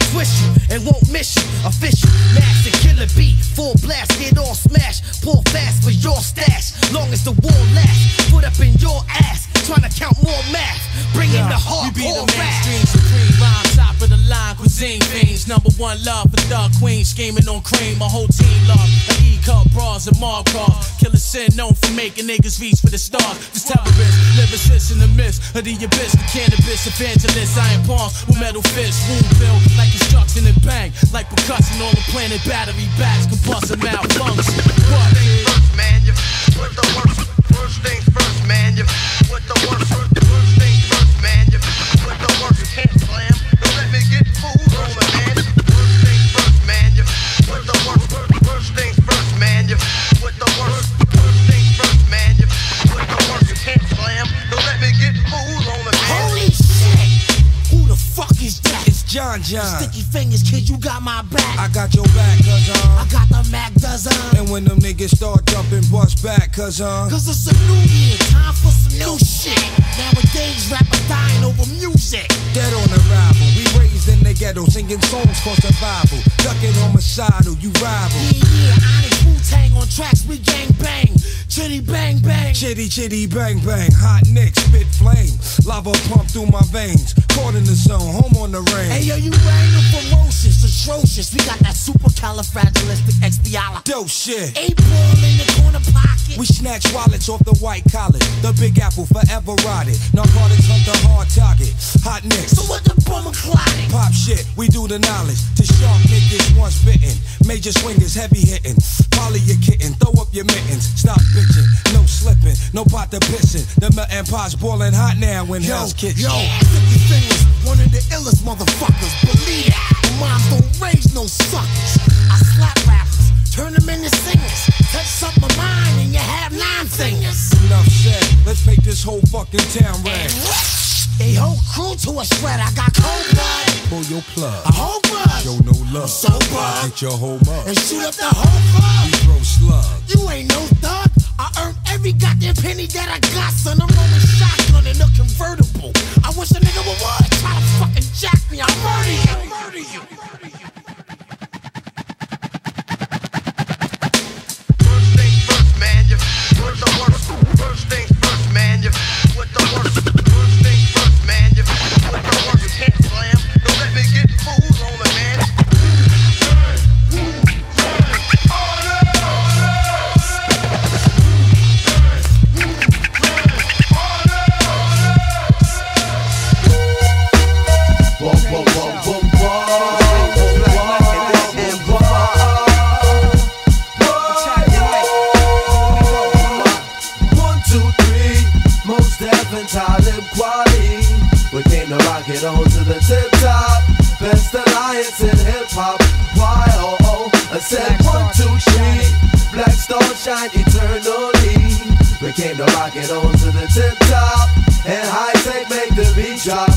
Speaker 7: twist you and won't miss you. Official, master, killer beat, full blast, get all smashed. Pull fast for your stash, long as the war lasts. Put up in your ass, trying to count more math. Bring in the hardcore
Speaker 6: We be the
Speaker 7: rap.
Speaker 6: mainstream supreme rhyme, top of the line, cuisine fiends. Number one love for thug queens, scheming on cream. My whole team love a E-cup, bras and mob cars. Killer sin known for making niggas reach for the stars. This terrorist, lyricist in the midst of the abyss. The cannabis evangelist, iron palms with metal fists. Wound built like construction and bang, like percussion on the planet. Battery backs, combustion malfunction. What?
Speaker 24: First, man, you with the worst. First things first, man, you with the worst. First things first, man, you with the worst. You can't slam, don't let me get fooled on me, man. First things first, man, you with the worst. First things first, man, you with the worst. First things first, man, you with the worst. You can't slam, don't let me get fooled on me, man.
Speaker 7: Holy shit! Who the fuck is that?
Speaker 23: It's John John.
Speaker 7: Sticky fingers, kid, you got my back.
Speaker 23: I got your back, cuz
Speaker 7: I got the Mac dozen.
Speaker 23: And when them niggas start jumping, bust back, cuz
Speaker 7: Cause it's a new year, time for some new shit. Nowadays, rappers dying over music.
Speaker 23: Dead on arrival, we raised in the ghetto, singing songs for survival. Ducking homicidal, you rival.
Speaker 7: Yeah, Onyx Wu-Tang on tracks, we gang bang. Chitty bang bang.
Speaker 23: Chitty chitty bang bang, hot nicks, spit flame. Lava pump through my veins, caught in the zone, home on the range.
Speaker 7: Hey yo, you rang ferocious, atrocious. We got that supercalifragilisticexpialidocious.
Speaker 23: Dope shit.
Speaker 7: 8-ball in the corner pocket.
Speaker 23: We snatch wallets off the white collar. The Big Apple forever rotted. Narcotics hunt the hard target. Hot nicks.
Speaker 7: So what the bummer clotting?
Speaker 23: Pop shit, we do the knowledge. To sharp niggas once bitten. Major swingers, heavy hitting. Polly your kitten, throw up your mittens. Stop bitching, no slipping, no pot to pissing. The melting pot's boiling hot now in Hell's Kitchen.
Speaker 7: Yo, Sticky Fingers, one of the illest motherfuckers. Believe it, moms don't raise no suckers. I slap rappers, turn them into singers. Touch something of mine and you have 9 fingers.
Speaker 23: Enough said, let's make this whole fucking town red.
Speaker 7: A whole crew to a shred, I got cold blood.
Speaker 23: Pull your plug.
Speaker 7: A whole bud.
Speaker 23: Show no love.
Speaker 7: So bud.
Speaker 23: Get your whole mug.
Speaker 7: And shoot up the whole club.
Speaker 23: We throw slugs.
Speaker 7: You ain't no thug. I earned every goddamn penny that I got, son. I'm rolling shotgun in a convertible. I wish a nigga would try to fucking jack me. I'll murder you.
Speaker 24: First things first, man, you with the worst. First things first, man, you with the worst. First things first, man, you with the worst. You can't slam, don't let me get fooled on me, man.
Speaker 14: Talib Kweli, we came to rock it on to the tip top. Best alliance in hip hop. Y-O-O, I said 1, 2, 3. Black star shine eternally. We came to rock it on to the tip top. And high tech make the beat drop.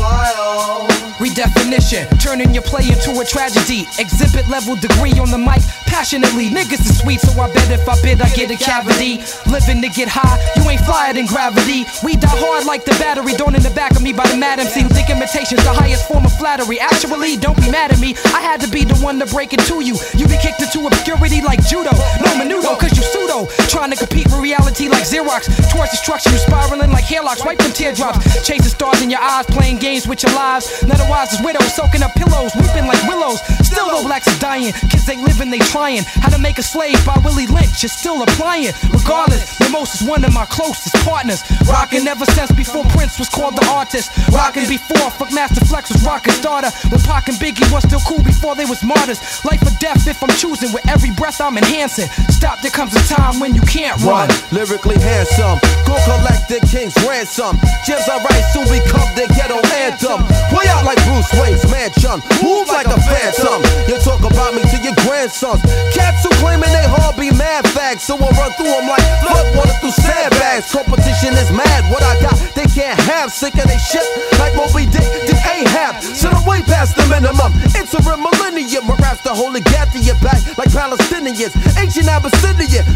Speaker 14: Y-O.
Speaker 21: Redefinition, turning your play into a tragedy. Exhibit level degree on the mic, passionately. Niggas is sweet, so I bet if I bid, I get a cavity. Living to get high, you ain't flyer than gravity. We die hard like the battery, thrown in the back of me by the mad MC who think imitation's the highest form of flattery. Actually, don't be mad at me, I had to be the one to break it to you. You be kicked into obscurity like judo, no menudo, cause you pseudo. Trying to compete with reality like Xerox. Towards destruction, you spiraling like hairlocks. Wipe them teardrops, chasing stars in your eyes, playing games with your lives. Otherwise, as widows, soaking up pillows, weeping like willows. Still, though blacks is dying, kids ain't living, they trying. How to Make a Slave by Willie Lynch is still applying. Regardless, Mimosa's one of my closest partners. Rockin' ever since before Prince was called the artist. Rockin' before Fuck Master Flex was rockin' starter. When Pac and Biggie was still cool before they was martyrs. Life or death if I'm choosing, with every breath I'm enhancing. Stop, there comes a time when you can't run.
Speaker 3: Lyrically handsome, go collect the king's ransom. Gems I write soon become the ghetto anthem. Play out like Bruce Wayne's mansion, move like a phantom. You talk about me to your grandsons. Cats who claiming they hard be mad fags, so I run through them like flood water through sandbags. Competition is mad, what I got they can't have. Sick of they shit like Moby Dick did Ahab. So I'm way past the minimum. Interim millennium, my raps the holy gap to your back like Palestinians. Ancient Abyssinia, drilling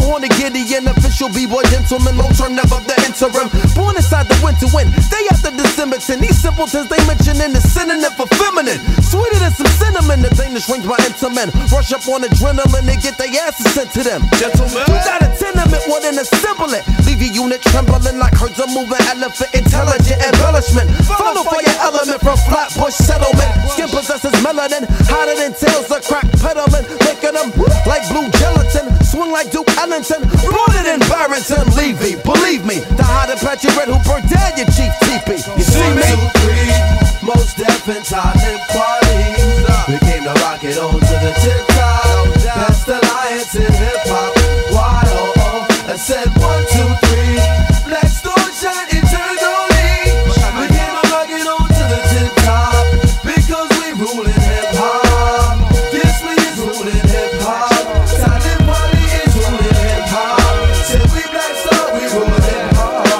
Speaker 3: Born a Gideon, official B-boy gentleman, long term, never the interim. Born inside the winter wind, day after December 10. These simpletons they mention in the synonym for feminine. Sweeter than some cinnamon, the thing that shrinks my intimate. Rush up on adrenaline, they get their asses sent to them. Gentlemen, we got a tenement, more than assemble it. Leave your unit trembling like herds of moving elephant. Intelligent embellishment. Follow for your element from Flatbush settlement. Skin possesses melanin, hotter than tails of crack peddling, making them like blue gelatin. Swing like Duke Ellington, rooted in Barrington Levy. Believe me, the hot Apache Red who burned down your chief teepee. You see me?
Speaker 14: 1, 2, 3, most definite talent qualities. We came to rock it on to the tip top. Best alliance in hip hop. Why I said 1, 2, 3. Black Stone shine eternally. We came to rock it on to the tip top because we rule in hip hop. Yes, we is ruling hip hop. Talent quality is ruling hip hop. Said we Black Star, we rule hip hop.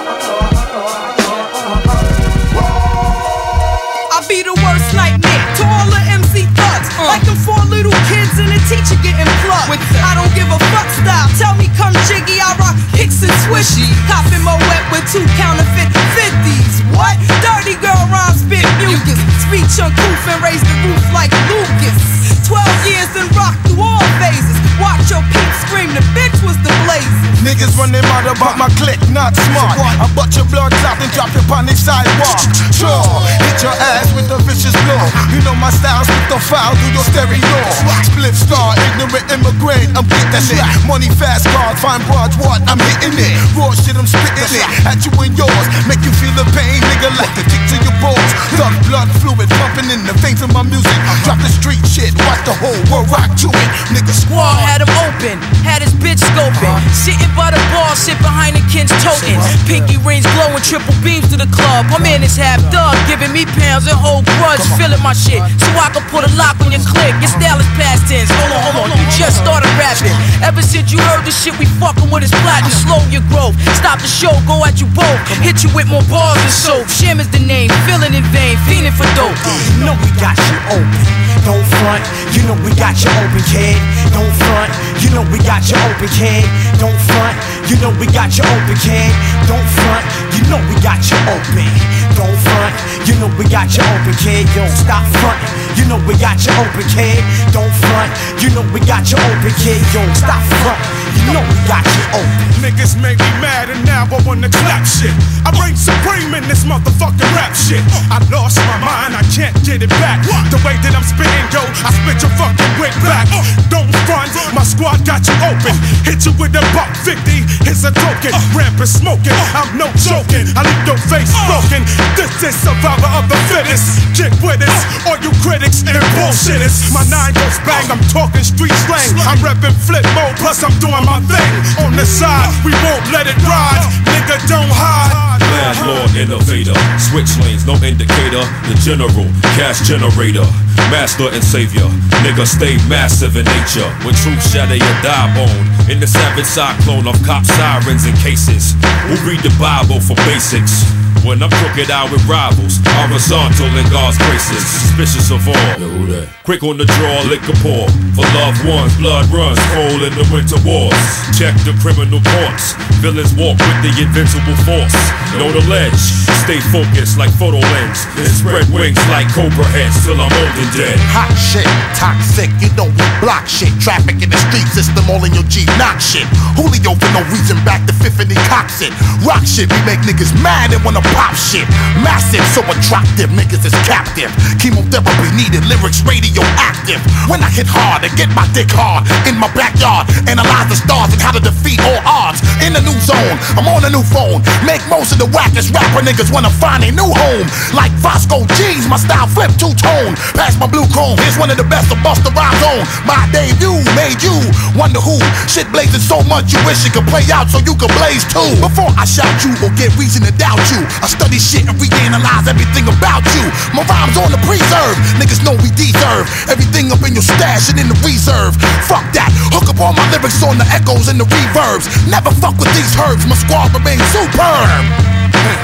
Speaker 21: I be the worst nightmare to all the MC thugs. Like them 4 little kids and a teacher getting plugged. I don't give a fuck style. Tell me come jiggy, I rock kicks and swishy. Copping my wet with 2 counterfeit 50s. What? Dirty girl rhyme spit mucus. Speech uncouth and raise the roof like Lucas. 12 years and rock through all phases. Watch your peep scream, the bitch was the blazes.
Speaker 4: Niggas run their mouth about my clique, not smart. I butt your blood out and drop it on the sidewalk. Sure, hit your ass with a vicious blow. You know my style, spit the foul through your stereo. Split star, ignorant immigrant, I'm getting it. Money fast card, fine broads, what? I'm hitting it. Raw shit, I'm spitting it. At you and yours, make you feel the pain, nigga, like a kick to your balls. Thug blood fluid pumping in the veins of my music. Drop the street shit, watch the whole world rock to it. Nigga
Speaker 21: Squad had him open, had his bitch scoping. Sitting by the bar, sit behind the Ken's toting. Pinky rings glowing, triple beams to the club. My man is half thug, giving me pounds and whole grudge. Feeling my shit, so I can put a lock on your click. Your style is past tense. Hold on, you just started rapping. Ever since you heard the shit, we fucking with his platinum. Slow your growth, stop the show, go at you both. Hit you with more bars than soap. Shim is the name, feeling in vain, fiending for dope.
Speaker 23: You know we got you open. Don't front, you know we got you open, kid. Don't front, you know we got you open, kid. Don't front, you know we got you open, kid. Don't front, you know we got you open. Don't front, you know we got you open, kid. Yo, stop front, you know we got you open, kid. Don't front, you know we got you open, kid. Yo, stop front, you know we got you open.
Speaker 8: Niggas may be mad and now I wanna clap shit. I reign supreme in this motherfucking rap shit. I lost my mind, I can't get it back. The way that I'm spitting, yo, I spit your fucking wig back. Don't front, my squad got you open. Hit you with a $150, here's a token. Rampant smoking, I'm no joking. I leave your face broken. This is survivor of the fittest. Get with it, all you critics and bullshitters. My 9 goes bang, I'm talking street slang. I'm repping flip mode, plus I'm doing my thing. On the side, we won't let it ride. Nigga, don't hide.
Speaker 2: Landlord, innovator, switch lanes, no indicator. The general, cash generator, master and savior. Nigga, stay massive in nature. When truth shatter your die bone. In the savage cyclone of cop sirens and cases. Who read the Bible for basics? When I'm crooked out with rivals, horizontal in God's graces. Suspicious of all. Quick on the draw, liquor pour. For loved ones, blood runs cold in the winter wars. Check the criminal courts. Villains walk with the invincible force. Know the ledge. Stay focused like photo lens. And spread wings like cobra heads till I'm old and dead.
Speaker 5: Hot shit, toxic, you know we block shit. Traffic in the street system, all in your Jeep, knock shit. Julio for no reason, back to fifth and he cocks it. Rock shit, we make niggas mad and wanna pop shit. Massive, so attractive, niggas is captive. Chemotherapy needed, lyrics radioactive. When I hit hard, I get my dick hard. In my backyard, analyze the stars and how to defeat all odds. In a new zone, I'm on a new phone. Make most of the wackest rapper niggas wanna find a new home. Like Fosco G's, my style flip two-tone. Pass my blue chrome, here's one of the best of Busta Rhymes on. My debut made you wonder who. Shit blazing so much you wish it could play out so you could blaze too. Before I shout you or get reason to doubt you, I study shit and reanalyze everything about you. My rhymes on the preserve, niggas know we deserve everything up in your stash and in the reserve. Fuck that, hook up all my lyrics on the echoes and the reverbs. Never fuck with these herbs, my squad remains superb.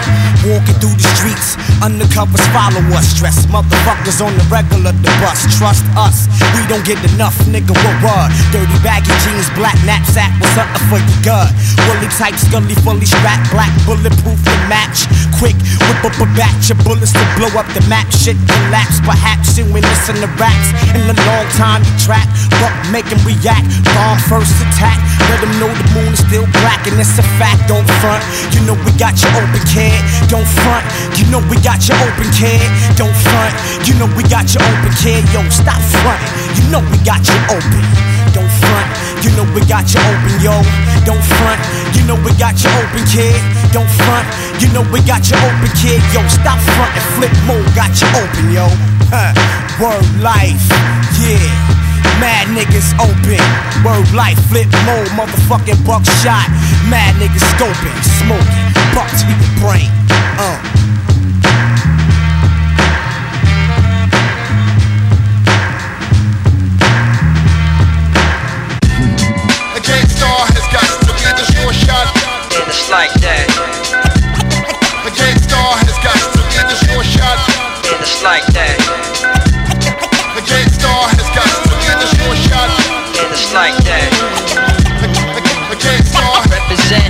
Speaker 12: walking through the streets. Undercovers follow us. Stress motherfuckers on the regular the bus. Trust us, we don't get enough, nigga. What? Dirty baggy jeans, black knapsack was something for your gut. Woolly tight, scully, fully strapped, black bulletproof to match. Quick, whip up a batch of bullets to blow up the map. Shit collapse, perhaps you ain't listen to raps. In a long time you track, buck make 'em react. Bomb first attack, let 'em know the moon is still black, and it's a fact. Don't front, you know we got you open, kid. Don't front, you know we got you open, kid. Don't front, you know we got you open, kid. Yo, stop fronting, you know we got you open. Don't front, you know we got you open, yo. Don't front, you know we got you open, kid. Don't front, you know we got you open, kid. Yo, stop fronting, flip mode, got you open, yo. Word life, yeah. Mad niggas open, word life, flip mode, motherfucking buckshot. Mad niggas scoping, smoking, buck to your brain.
Speaker 10: A gangster has got to be the sure shot.
Speaker 13: And it's like that.
Speaker 10: A gangster has got to be the sure shot.
Speaker 13: And it's like that.
Speaker 10: A gangster has got to be the sure shot.
Speaker 13: And it's like that.
Speaker 10: A gangster
Speaker 13: represent.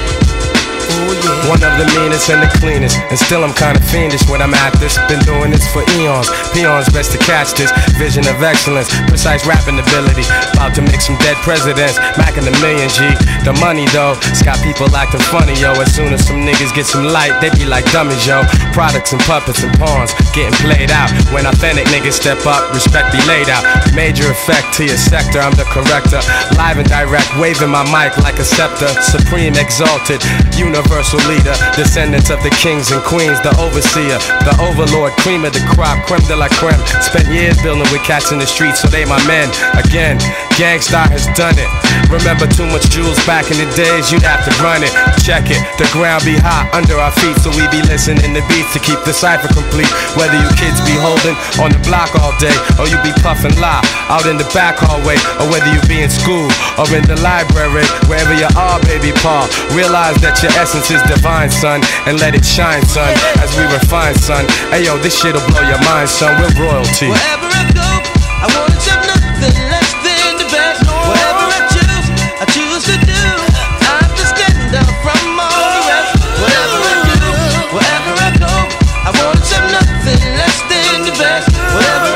Speaker 16: One of the meanest and the cleanest, and still I'm kinda fiendish when I'm at this. Been doing this for eons, peons best to catch this. Vision of excellence, precise rapping ability. About to make some dead presidents, macking a million G. The money though, it's got people acting funny, yo. As soon as some niggas get some light, they be like dummies, yo. Products and puppets and pawns getting played out. When authentic niggas step up, respect be laid out. Major effect to your sector, I'm the corrector. Live and direct, waving my mic like a scepter. Supreme exalted, universal leader, descendants of the kings and queens, the overseer, the overlord, cream of the crop, creme de la creme. Spent years building with cats in the streets, so they my men. Again, Gangstar has done it. Remember too much jewels back in the days, you'd have to run it. Check it, the ground be hot under our feet, so we be listening to beats to keep the cipher complete. Whether you kids be holding on the block all day, or you be puffing lie out in the back hallway, or whether you be in school or in the library, wherever you are, baby Paul, realize that your essence is divine, son, and let it shine, son, as we refine, son. Hey yo, this shit'll blow your mind, son, we're royalty.
Speaker 15: Wherever I go, I wanna accept nothing less than the best. Whatever I choose to do. I have to stand out from all the rest. Whatever I do, wherever I go, I wanna accept nothing less than the best. Whatever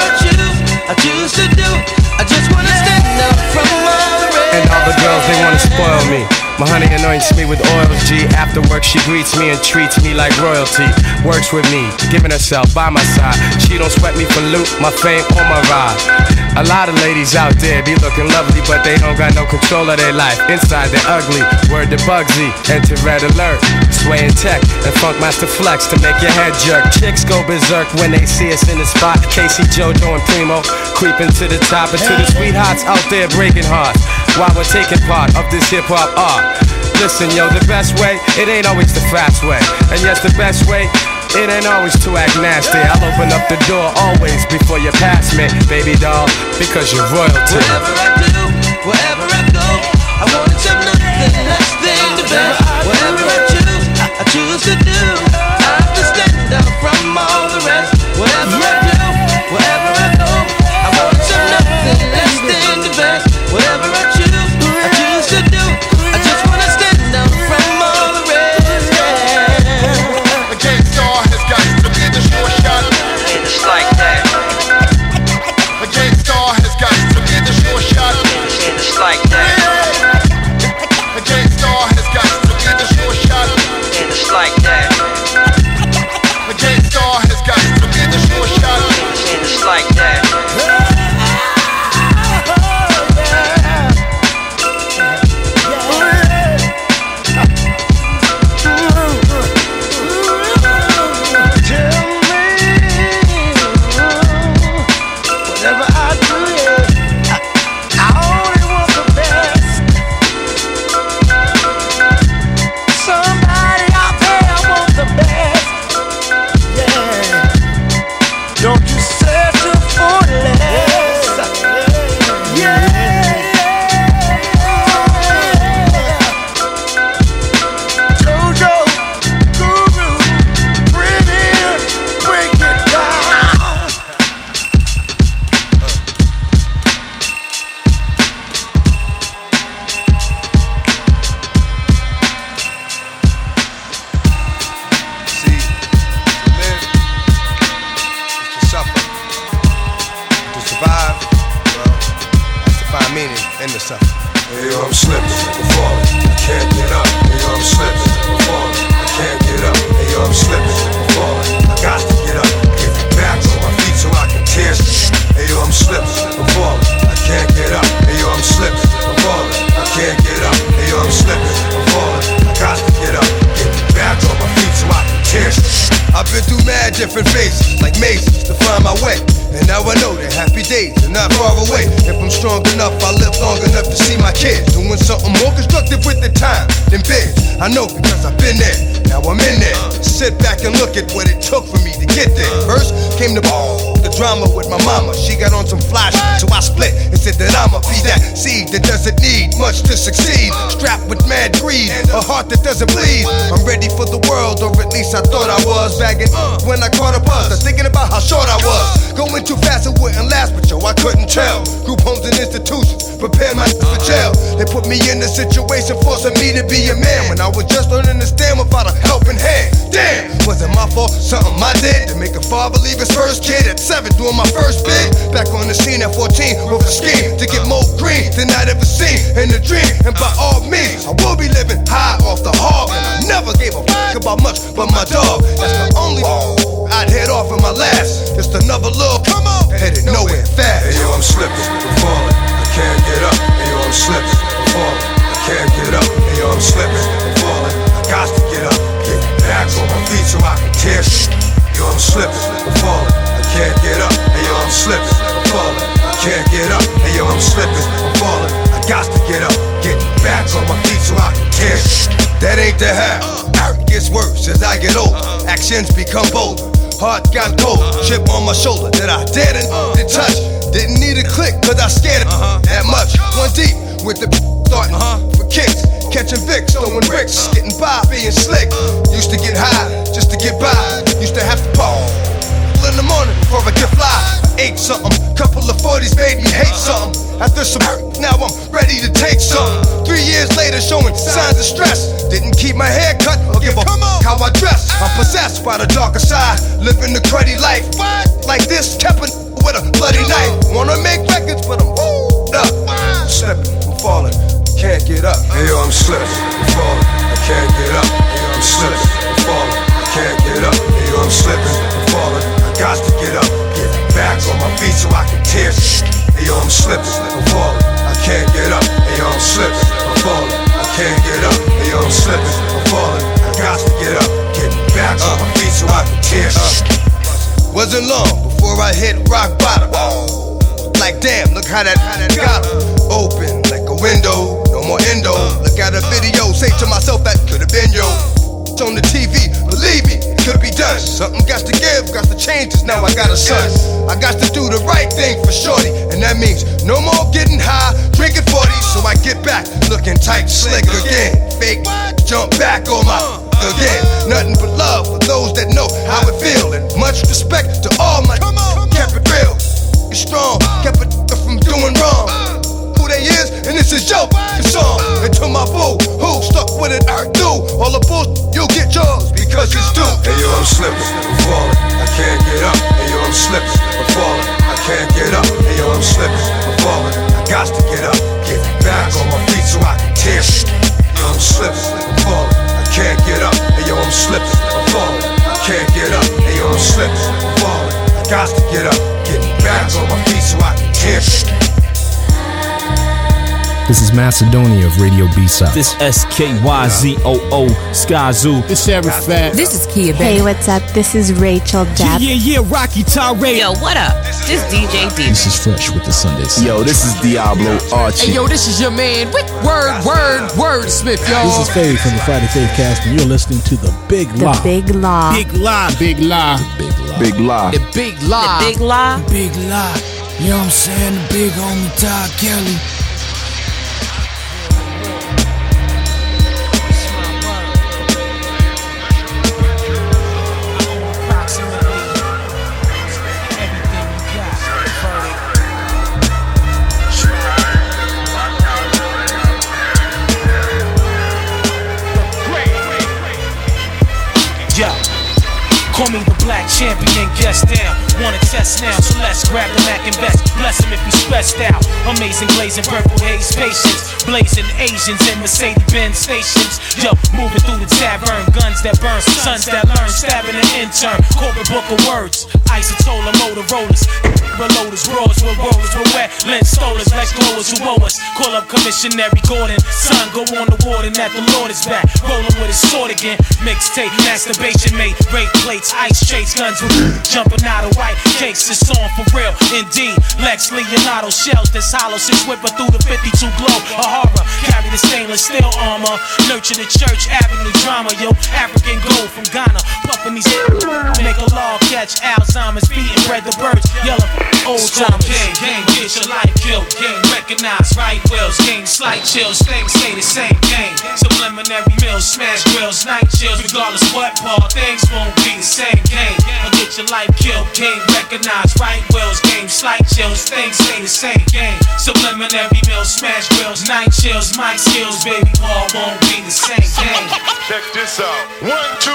Speaker 15: I choose to do. I just wanna stand out from all the rest.
Speaker 16: And all the girls, they wanna spoil me. My honey anoints me with oils, G. After work, she greets me and treats me like royalty. Works with me, giving herself by my side. She don't sweat me for loot, my fame or my ride. A lot of ladies out there be looking lovely, but they don't got no control of their life. Inside they're ugly. Word to Bugsy, enter red alert. Swaying tech and Funkmaster Flex to make your head jerk. Chicks go berserk when they see us in the spot. Casey, JoJo, and Primo creeping to the top, and to the sweethearts out there breaking hearts while we're taking part of this hip hop art. Listen, yo, the best way, it ain't always the fast way. And yes, the best way, it ain't always to act nasty. I'll open up the door always before you pass me, baby doll, because you're royalty.
Speaker 15: Wherever I do, wherever I go, I wanna accept nothing less than the best. Whatever I choose to do. I have to stand out from all the rest. Whatever I do, wherever I go, I wanna accept nothing less than the best. Whatever I choose to do. I just wanna stand out from all the rest.
Speaker 10: A gangster has got to be the sure shot.
Speaker 13: And it's like that.
Speaker 10: A gangster has got to be the sure shot.
Speaker 13: And it's like
Speaker 14: in the suffering.
Speaker 10: Hey yo, I'm slipping, I'm falling, I can't get up. Hey yo, I'm slipping, I'm falling, I can't get up. Hey yo, I'm slipping, I'm falling, I got to get up. Get back on my feet so I can tear shit. Hey yo, I'm slipping, I'm falling, I can't get up. Hey yo, I'm slipping, I'm falling, I can't get up. Hey yo, I'm slipping, I'm falling, I got to get up. Get back on my feet so I can tear shit.
Speaker 14: I've been through mad different phases, like mazes, to find my way. And now I know that happy days are not far away. If I'm strong enough, I live long enough to see my kids doing something more constructive with the time than biz. I know because I've been there, now I'm in there. Sit back and look at what it took for me to get there. First came the drama with my mama. She got on some fly shit, so I split and said that I'ma be that seed that doesn't need much to succeed. Strapped with mad greed, a heart that doesn't bleed. I'm ready for the world, or at least I thought I was. Bagging when I caught a buzz, I was thinking about how short I was. Going too fast, it wouldn't last, but yo, I couldn't tell. Group homes and institutions prepare my for jail. They put me in a situation forcing me to be a man when I was just learning to stand without a helping hand. Damn, was it my fault? Something I did to make a father leave his first kid at 7 doing my first bid. Back on the scene at 14 with a scheme to get more green than I'd ever seen in a dream. And by all means, I will be living high off the hog. And I never gave a fuck about much but my dog. That's the only I'd head off in my last. Just another little come on, headed nowhere fast.
Speaker 10: Hey yo, I'm slipping, I'm falling, I can't get up. Hey yo, I'm slipping, I'm falling, I can't get up. Hey yo, I'm slipping, I'm falling, I got to get up. Get back on my feet so I can tear shit. Yo, I'm slipping, I'm falling, I can't get up. Hey yo, I'm slipping, I'm falling, I can't get up. Hey yo, I'm slipping, I'm falling, I got to get up. Get back on my feet so I can tear shit.
Speaker 14: That ain't the half. It gets worse as I get older. Actions become bolder. Heart got cold. Chip on my shoulder that I didn't touch. Didn't need a click cause I scared it that much. One deep with the starting for kicks. Catching Vicks, throwing bricks. Getting by, being slick. Used to get high just to get by. Used to have to pop in the morning before I get fly. I ate something. Couple of 40s made me hate something. After some now I'm ready to take something. 3 years later showing signs of stress. Didn't keep my hair cut or give a how I dress. I'm possessed by the darker side. Living the cruddy life. Like this, kept it with a bloody knife. Wanna make records but I'm up. Slipping, I'm falling, can't get up.
Speaker 10: Hey yo, I'm slipping, I'm falling, I can't get up. Hey yo, I'm slipping, I'm falling, I can't get up. Hey yo, I'm slipping, I'm falling, I got to get up. Get back on my feet so I can tear shit. Hey yo, I'm slipping, I'm falling, I can't get up. Hey yo, I'm slipping, I'm falling, I can't get up. Hey yo, I'm slipping, I'm falling, I got to get up. Get back on my feet so I can tear shit.
Speaker 14: Wasn't long before I hit rock bottom. Like damn, look how that got open like a window, no more endo. Look at a video, say to myself that could've been yo. It's on the TV, believe me, it could be done. Something got to give, got to change, cause now I got a son. I got to do the right thing for shorty, and that means no more getting high, drinking 40. So I get back, looking tight, slick again. Fake, jump back on my again. Nothing but love for those that know how it feel, and much respect to all my kept it real. Strong, kept it from doing wrong. Who they is, and this is your song. And to my boo, who stuck with it, I do. All the bullshit, you'll get yours because it's due.
Speaker 10: Hey yo, I'm slipping, I'm falling, I can't get up. Hey yo, I'm slipping, I'm falling, I can't get up. Hey yo, I'm slipping, I'm falling, I got to get up. Get back on my feet so I can tear shit. Yo, I'm slipping, I'm falling, I can't get up. Hey yo, I'm slipping, I'm falling, I can't get up. Hey yo, I'm slipping, I'm falling, I got to get up. Back on my feet so I can tear shit.
Speaker 1: This is Macedonia of Radio B-Side.
Speaker 2: This SKYZOO Skyzoo.
Speaker 17: This Sheriff Fat.
Speaker 19: This is Kia Baby. Hey, what's up? This is Rachel Jab.
Speaker 17: Yeah, Rocky Tyree.
Speaker 19: Yo, what up? This DJ D.
Speaker 1: This is Fresh with the Sunday Sound.
Speaker 20: Yo, this is Diablo Archie.
Speaker 18: Hey, yo, this is your man, Word Smith, yo.
Speaker 17: This is Faye from the Friday Faith Cast, and you're listening to The Big Lie.
Speaker 19: The Big Lie.
Speaker 17: Big Lie. Big Lie.
Speaker 20: Big Lie.
Speaker 18: The Big Lie.
Speaker 19: The Big Lie.
Speaker 23: Big Lie. You know what I'm saying? The big homie Todd Kelly.
Speaker 6: Call me the black champion, guest down. Wanna test now, so let's grab the Mac and best. Bless him if he's stressed out. Amazing glazing, purple haze, patience. Blazing Asians in Mercedes-Benz stations. Yo, moving through the tavern. Guns that burn, sons that learn. Stabbing an intern. Corporate book of words. Isotola, Motorola's. Reloaders, roars with rollers. We're wet, lint stolers, lex glowers who owe us. Call up Commissionary Gordon. Son, go on the warden that the Lord is back. Rolling with his sword again. Mixtape, masturbation mate. Rape plates, ice trays, guns with jumping out of white cakes. It's on for real, indeed. Lex Leonardo shells that's hollow. Six whipper through the 52 glow. A horror, carry the stainless steel armor. Nurture the church avenue drama. Yo, African gold from Ghana. Puffing these make a law catch Alzheimer's. Beating bread the birds. Yellow old timers. Gang, get your life killed. Gang, recognize right wills. Gang, slight chills. Things stay the same. Gang, subliminary meals. Smash grills, night chills. Regardless what Paul, things won't be the same. Gang, get your life killed. Gang, recognize right wills. Gang, slight chills. Things stay the same. Gang, subliminary meals. Smash grills, night chills. Mic skills, baby Paul won't be the same. Gang.
Speaker 10: Check this out. 1, 2.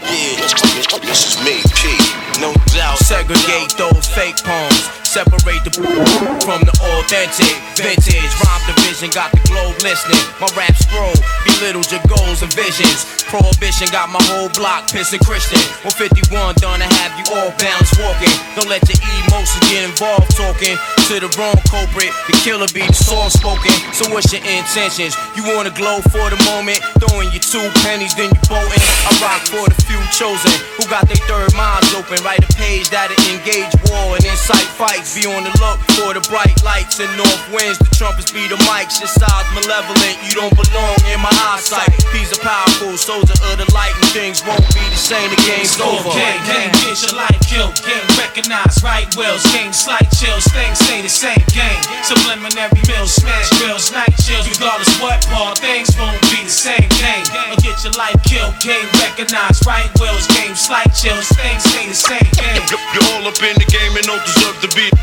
Speaker 7: Yeah, this is me, P. No doubt. Segregate those fake poems. Separate the from the authentic. Vintage rhyme division got the globe listening. My rap scroll belittles your goals and visions. Prohibition got my whole block pissing Christian. 151 done to have you all balanced walking. Don't let your emotions get involved talking to the wrong culprit. The killer be the soft spoken. So what's your intentions? You wanna glow for the moment? Throwing your 2 pennies, then you bolting. I rock for the few chosen who got their third minds open. Write a page that'll engage war and incite fights. Be on the look for the bright lights and north winds. The trumpets be the mics. Your side's malevolent. You don't belong in my eyesight. He's a powerful soldier of the light, and things won't be the same. The game's over.
Speaker 6: Gang, get your life killed. Gang, recognize right wills. Gang, slight chills. Things stay the same. Gang, subliminary meals. Smash grills, night chills. Regardless what Paul, things won't be the same. Gang, get your life killed. Gang, recognize right wills. Gang, slight chills. Things stay the same. Gang.
Speaker 10: You're all up in the game and don't deserve to be.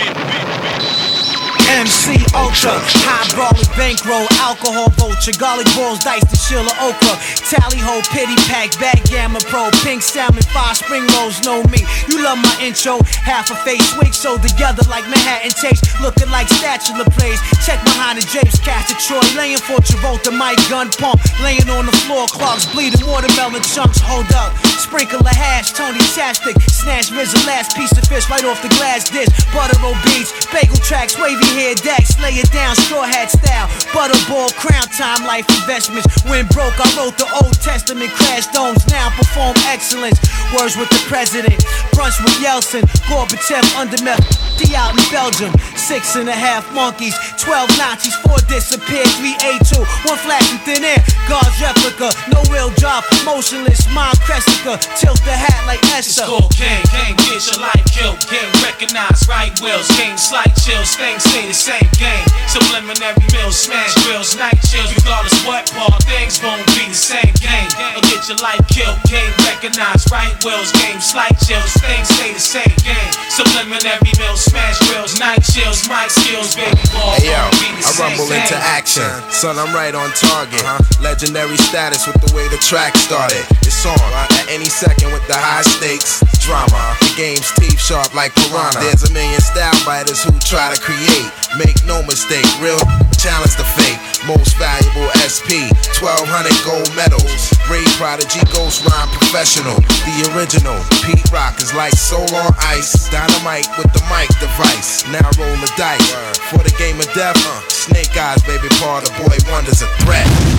Speaker 12: MC Ultra, highballing bankroll, alcohol vulture, garlic balls, dice to Sheila Okra, tally ho, pity pack, backgammon pro, pink salmon, 5 spring rolls, know me. You love my intro, half a face wig, so together like Manhattan takes, looking like spatula plays. Check behind the drapes, cast Troy, laying for Travolta, my gun pump, laying on the floor, Clark's bleeding, watermelon chunks, hold up, sprinkle a hash, Tony Chapstick, snatch Rizzo, last piece of fish right off the glass dish, butter roll beats, bagel tracks, wavy hair decks, lay it down, straw hat style, butterball, crown time, life investments. When broke, I wrote the Old Testament, crash domes, now perform excellence. Words with the president, brunch with Yeltsin, Gorbachev, undermeth, out in Belgium. 6.5 monkeys, 12 Nazis, 4 disappeared, 3 A2, 1 flash in thin air, God's replica, no wheel drop, motionless, mind Cressica, tilt the hat like Esther.
Speaker 6: It's called gang, get your life killed. Gang, recognize right wills. Gang, slight chills, things stay the same. Gang, subliminary meals, smash grills, night chills. Regardless what Paul, things won't be the same. Gang, get your life killed. Gang, recognize right wills. Gang, slight chills, things stay the same. Gang, subliminary meals, smash grills, night chills, mic skills, baby Paul,
Speaker 16: hey, yo,
Speaker 6: won't be the
Speaker 16: I
Speaker 6: same.
Speaker 16: rumble into
Speaker 6: Gang.
Speaker 16: action. Son, I'm right on target. Legendary status with the way the track started. It's on at any second with the high stakes drama. The game's teeth sharp like piranha. There's a million style biters who try to create. Make no mistake, real challenge the fake. Most valuable SP, 1200 gold medals. Ray Prodigy, Ghost Rhyme Professional. The original, Pete Rock is like soul on ice. Dynamite with the mic device. Now roll the dice for the game of death. Snake eyes, baby, Paul, the boy wonder's a threat.